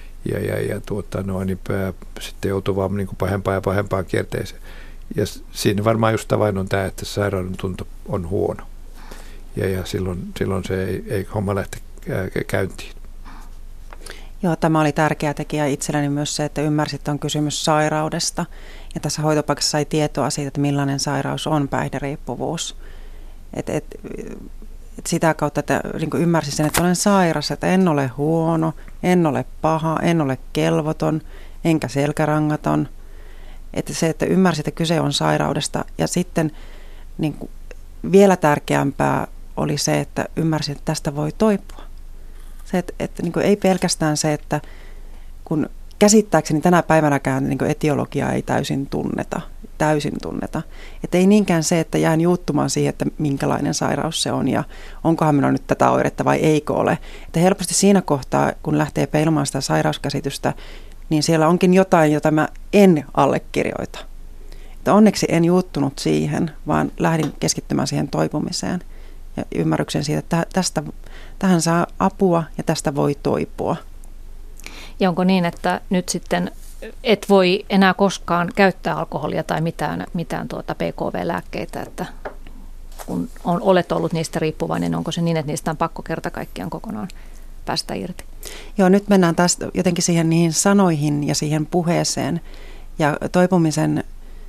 sitten joutuu vaan niin kuin pahempaan ja pahempaan kierteeseen. Ja siinä varmaan just avain on tämä, että sairauden tunto on huono. Ja silloin se ei homma lähte käyntiin. Joo, tämä oli tärkeä tekijä itselleni myös se, että ymmärsit, että on kysymys sairaudesta. Ja tässä hoitopaikassa sai tietoa siitä, että millainen sairaus on päihderiippuvuus. Et sitä kautta, että niin ymmärsin sen, että olen sairas, että en ole huono, en ole paha, en ole kelvoton, enkä selkärangaton. Että se, että ymmärsin, että kyse on sairaudesta. Ja sitten niin kuin vielä tärkeämpää oli se, että ymmärsin, että tästä voi toipua. Se, että niin kuin ei pelkästään se, että kun käsittääkseni tänä päivänäkään niin kuin etiologiaa ei täysin tunneta. Että ei niinkään se, että jään juuttumaan siihen, että minkälainen sairaus se on ja onkohan minulla nyt tätä oiretta vai eikö ole. Että helposti siinä kohtaa, kun lähtee peilamaan sitä sairauskäsitystä, niin siellä onkin jotain, jota mä en allekirjoita. Että onneksi en juuttunut siihen, vaan lähdin keskittymään siihen toipumiseen ja ymmärryksen siitä, että tähän saa apua ja tästä voi toipua. Ja onko niin, että nyt sitten et voi enää koskaan käyttää alkoholia tai mitään PKV-lääkkeitä, että kun olet ollut niistä riippuvainen, onko se niin, että niistä on pakko kerta kaikkiaan kokonaan päästä irti? Joo, nyt mennään taas jotenkin siihen niihin sanoihin ja siihen puheeseen ja toipumisen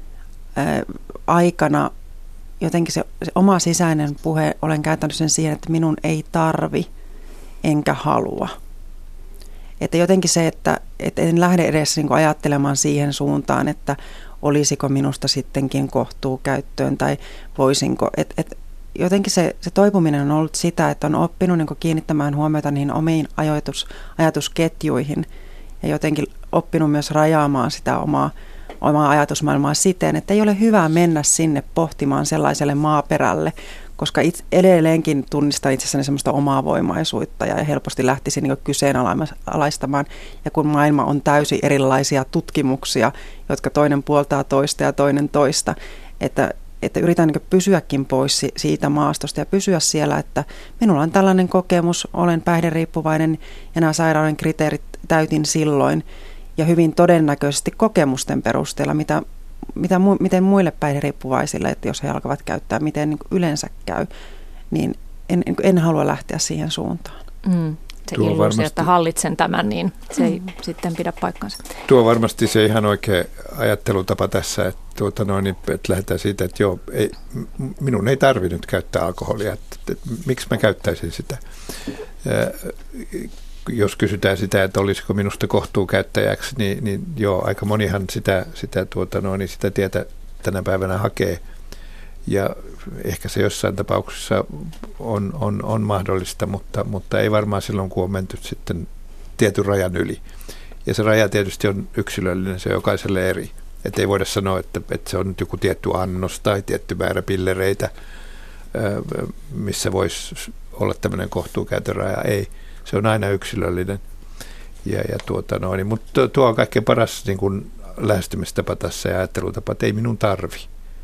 aikana jotenkin se oma sisäinen puhe, olen kääntänyt sen siihen, että minun ei tarvi enkä halua. Että jotenkin se, että en lähde edes niin kuin ajattelemaan siihen suuntaan, että olisiko minusta sittenkin kohtuukäyttöön tai voisinko. Jotenkin se toipuminen on ollut sitä, että on oppinut niin kuin kiinnittämään huomiota niihin omiin ajatusketjuihin ja jotenkin oppinut myös rajaamaan sitä omaa ajatusmaailmaa siten, että ei ole hyvä mennä sinne pohtimaan sellaiselle maaperälle, koska edelleenkin tunnistan itsessäni semmoista omaa voimaisuutta ja helposti lähtisin niin kyseenalaistamaan. Ja kun maailma on täysin erilaisia tutkimuksia, jotka toinen puoltaa toista ja toinen toista, että yritän niin pysyäkin pois siitä maastosta ja pysyä siellä, että minulla on tällainen kokemus, olen päihderiippuvainen ja nämä sairauden kriteerit täytin silloin ja hyvin todennäköisesti kokemusten perusteella, miten muille päihderiippuvaisille, että jos he alkavat käyttää, miten niin yleensä käy, niin en halua lähteä siihen suuntaan. Se illuusio, että hallitsen tämän, niin se ei sitten pidä paikkansa. Tuo varmasti se ihan oikea ajattelutapa tässä, että, että lähdetään siitä, että joo, minun ei tarvinnut käyttää alkoholia, että miksi mä käyttäisin sitä. Jos kysytään sitä, että olisiko minusta kohtuukäyttäjäksi, niin joo, aika monihan sitä tietä tänä päivänä hakee. Ja ehkä se jossain tapauksessa on mahdollista, mutta ei varmaan silloin, kun on menty sitten tietyn rajan yli. Ja se raja tietysti on yksilöllinen, se on jokaiselle eri. Että ei voida sanoa, että se on nyt joku tietty annos tai tietty määrä pillereitä, missä voisi olla tämmöinen kohtuukäytön raja. Ei, se on aina yksilöllinen. Mutta tuo on kaikkein paras niin kuin lähestymistapa tässä ja ajattelutapa, että ei minun tarvi.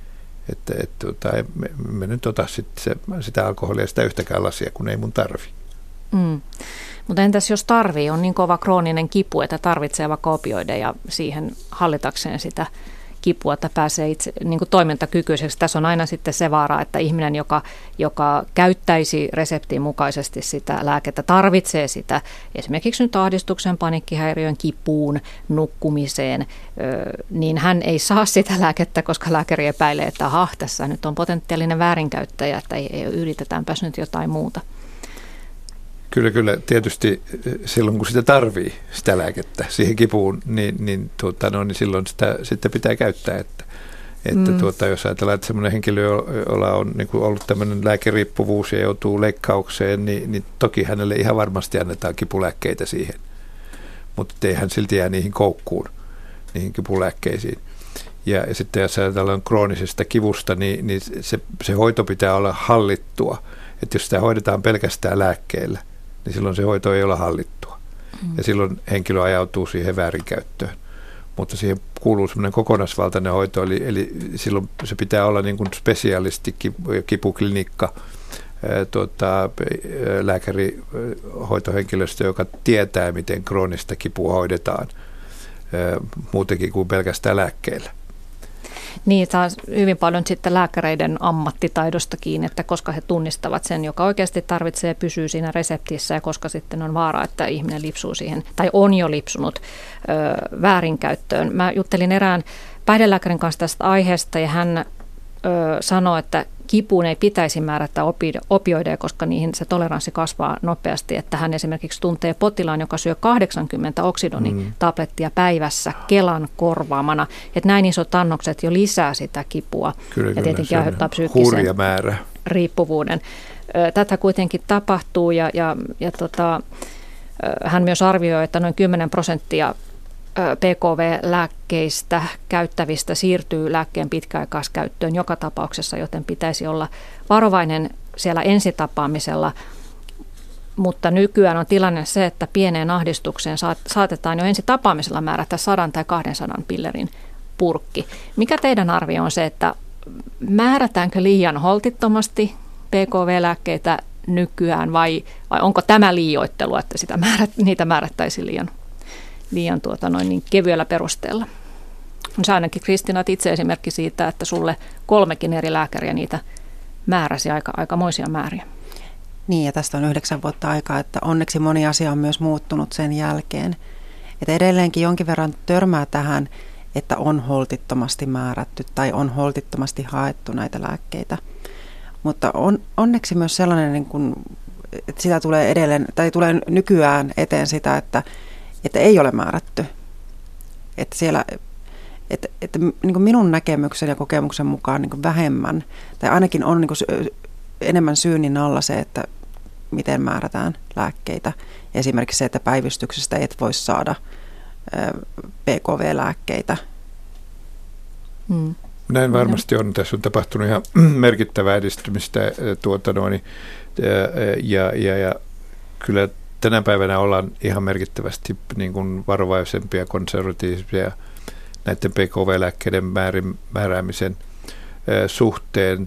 Me nyt ota sitä alkoholia, sitä yhtäkään lasia, kun ei mun tarvi. Mutta entäs jos tarvii, on niin kova krooninen kipu, että tarvitsee vaikka opioideja siihen hallitakseen sitä kipua, että pääsee itse niin kuin toimintakykyiseksi. Tässä on aina sitten se vaara, että ihminen, joka käyttäisi reseptin mukaisesti sitä lääkettä, tarvitsee sitä esimerkiksi nyt ahdistuksen, paniikkihäiriön, kipuun, nukkumiseen, niin hän ei saa sitä lääkettä, koska lääkäri epäilee, että tässä nyt on potentiaalinen väärinkäyttäjä, että yritetäänpäs nyt jotain muuta. Kyllä. Tietysti silloin, kun sitä tarvii, sitä lääkettä siihen kipuun, niin silloin sitä pitää käyttää. Jos ajatellaan, että semmoinen henkilö, jolla on niin kuin ollut tämmöinen lääkeriippuvuus ja joutuu leikkaukseen, niin toki hänelle ihan varmasti annetaan kipulääkkeitä siihen. Mutta ei hän silti jää niihin koukkuun, niihin kipulääkkeisiin. Ja sitten jos ajatellaan kroonisesta kivusta, niin se hoito pitää olla hallittua. Että jos sitä hoidetaan pelkästään lääkkeellä, niin silloin se hoito ei ole hallittua. Ja silloin henkilö ajautuu siihen väärinkäyttöön. Mutta siihen kuuluu semmoinen kokonaisvaltainen hoito, eli silloin se pitää olla niin kuin spesialisti, kipuklinikka, lääkäri, hoitohenkilöstö, joka tietää, miten kroonista kipua hoidetaan muutenkin kuin pelkästään lääkkeellä. Niin, taas hyvin paljon sitten lääkäreiden ammattitaidosta kiinni, että koska he tunnistavat sen, joka oikeasti tarvitsee ja pysyy siinä reseptissä ja koska sitten on vaara, että ihminen lipsuu siihen tai on jo lipsunut väärinkäyttöön. Mä juttelin erään päihdelääkärin kanssa tästä aiheesta ja hän sanoi, että kipuun ei pitäisi määrätä opioideja, koska niihin se toleranssi kasvaa nopeasti, että hän esimerkiksi tuntee potilaan, joka syö 80 oksidonitablettia päivässä Kelan korvaamana, että näin isot annokset jo lisää sitä kipua kyllä, ja tietenkin aiheuttaa psyykkisen riippuvuuden. Tätä kuitenkin tapahtuu ja hän myös arvioi, että noin 10% PKV-lääkkeistä käyttävistä siirtyy lääkkeen pitkäaikaiskäyttöön joka tapauksessa, joten pitäisi olla varovainen siellä ensitapaamisella, mutta nykyään on tilanne se, että pieneen ahdistukseen saatetaan jo ensitapaamisella määrätä 100 tai 200 pillerin purkki. Mikä teidän arvio on se, että määrätäänkö liian holtittomasti PKV-lääkkeitä nykyään vai onko tämä liioittelua, että niitä määrättäisiin liian niin kevyellä perusteella? Sä ainakin, Kristiina, itse esimerkki siitä, että sulle 3 eri lääkäriä niitä määräsi aikamoisia määriä. Niin, ja tästä on 9 vuotta aikaa, että onneksi moni asia on myös muuttunut sen jälkeen. Että edelleenkin jonkin verran törmää tähän, että on holtittomasti määrätty tai on holtittomasti haettu näitä lääkkeitä. Mutta onneksi myös sellainen, niin kuin, että sitä tulee edelleen, tai tulee nykyään eteen sitä, että ei ole määrätty. Että siellä, että niin kuin minun näkemyksen ja kokemuksen mukaan niin kuin vähemmän, tai ainakin on niin kuin enemmän syynnin alla se, että miten määrätään lääkkeitä. Esimerkiksi se, että päivystyksestä et voi saada PKV-lääkkeitä. Näin varmasti on. Tässä on tapahtunut ihan merkittävää edistymistä ja kyllä tänä päivänä ollaan ihan merkittävästi niin kuin varovaisempia, konservatiivisia näiden PKV-lääkkeiden määräämisen suhteen.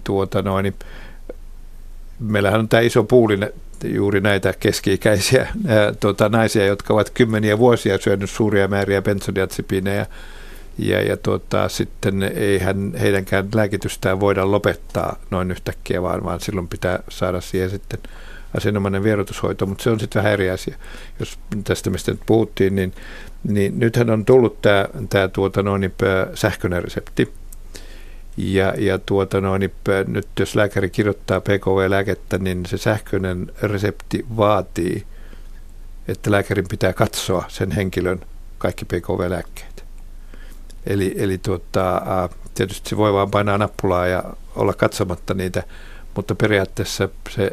Meillähän on tämä iso puuli juuri näitä keski-ikäisiä naisia, jotka ovat kymmeniä vuosia syönyt suuria määriä benzodiazepiinejä ja sitten eihän heidänkään lääkitystään voida lopettaa noin yhtäkkiä, vaan silloin pitää saada siihen sitten asianomainen vierotushoito, mutta se on sitten vähän eri asia. Jos tästä mistä nyt puhuttiin, niin nythän on tullut tämä sähköinen resepti. Ja nyt jos lääkäri kirjoittaa PKV-lääkettä, niin se sähköinen resepti vaatii, että lääkärin pitää katsoa sen henkilön kaikki PKV-lääkkeet. Eli tietysti se voi vaan painaa nappulaa ja olla katsomatta niitä, mutta periaatteessa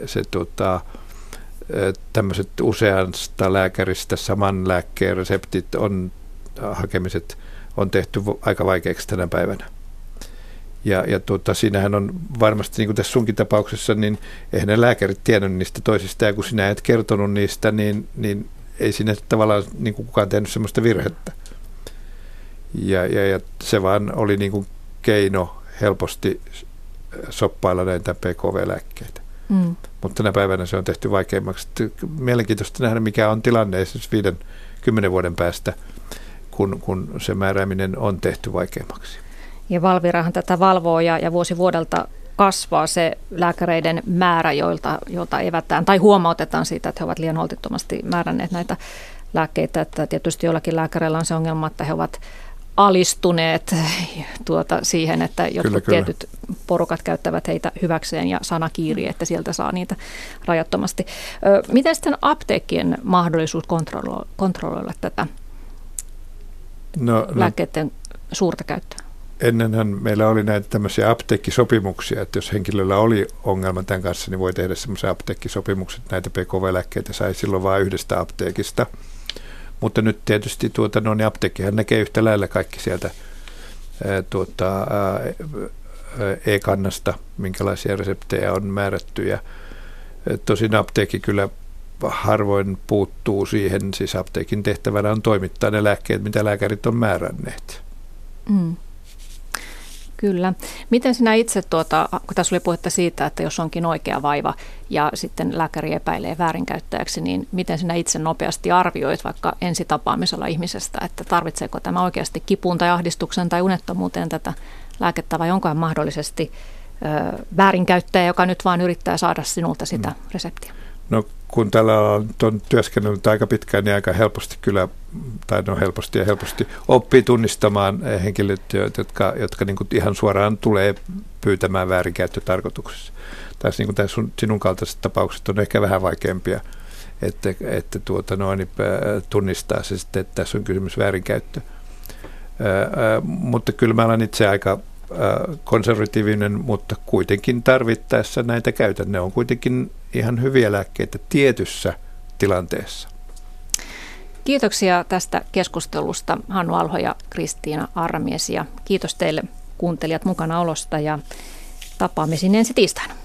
tämmöiset useasta lääkäristä saman lääkkeen reseptit hakemiset on tehty aika vaikeaksi tänä päivänä. Ja siinähän on varmasti, niin kuin tässä sunkin tapauksessa, niin eihän ne lääkärit tiennyt niistä toisista, ja kun sinä et kertonut niistä, niin ei siinä tavallaan niin kuin kukaan tehnyt sellaista virhettä. Ja se vaan oli niin kuin keino helposti soppailla näitä PKV-lääkkeitä. Mutta tänä päivänä se on tehty vaikeammaksi. Mielenkiintoista nähdä, mikä on tilanne esimerkiksi 5-10 vuoden päästä, kun se määrääminen on tehty vaikeammaksi. Ja Valvirahan tätä valvoo ja vuosi vuodelta kasvaa se lääkäreiden määrä, joilta evätään tai huomautetaan siitä, että he ovat liian holtittomasti määränneet näitä lääkkeitä. Että tietysti jollakin lääkäreillä on se ongelma, että he ovat alistuneet siihen, että jotkut tietyt porukat käyttävät heitä hyväkseen ja sana kiiri, että sieltä saa niitä rajattomasti. Miten sitten apteekkien mahdollisuus kontrolloida tätä lääkkeiden suurta käyttöä? Ennenhän meillä oli näitä tämmöisiä apteekkisopimuksia, että jos henkilöllä oli ongelma tämän kanssa, niin voi tehdä semmoisia apteekkisopimuksia, että näitä PKV-lääkkeitä sai silloin vain yhdestä apteekista. Mutta nyt tietysti apteekkihan näkee yhtä lailla kaikki sieltä e-kannasta, minkälaisia reseptejä on määrätty. Ja tosin apteekki kyllä harvoin puuttuu siihen, siis apteekin tehtävänä on toimittaa ne lääkkeet, mitä lääkärit on määränneet. Kyllä. Miten sinä itse, kun tässä oli puhetta siitä, että jos onkin oikea vaiva ja sitten lääkäri epäilee väärinkäyttäjäksi, niin miten sinä itse nopeasti arvioit vaikka ensitapaamisella ihmisestä, että tarvitseeko tämä oikeasti kipuun tai ahdistuksen tai unettomuuteen tätä lääkettä vai onkohan mahdollisesti väärinkäyttäjä, joka nyt vaan yrittää saada sinulta sitä reseptiä? No kun tällä on työskennellyt aika pitkään, niin aika helposti kyllä, tai helposti oppii tunnistamaan henkilöt, jotka niin kuin ihan suoraan tulee pyytämään väärinkäyttötarkoituksessa. Tässä niin kuin sinun kaltaiset tapaukset on ehkä vähän vaikeampia, että tunnistaa se sitten, että tässä on kysymys väärinkäyttö. Mutta kyllä mä olen itse aika konservatiivinen, mutta kuitenkin tarvittaessa näitä käytän. Ne on kuitenkin ihan hyviä lääkkeitä tietyssä tilanteessa. Kiitoksia tästä keskustelusta Hannu Alho ja Kristiina Arramies ja kiitos teille kuuntelijat mukana olosta ja tapaamisiin ensi tiistaina.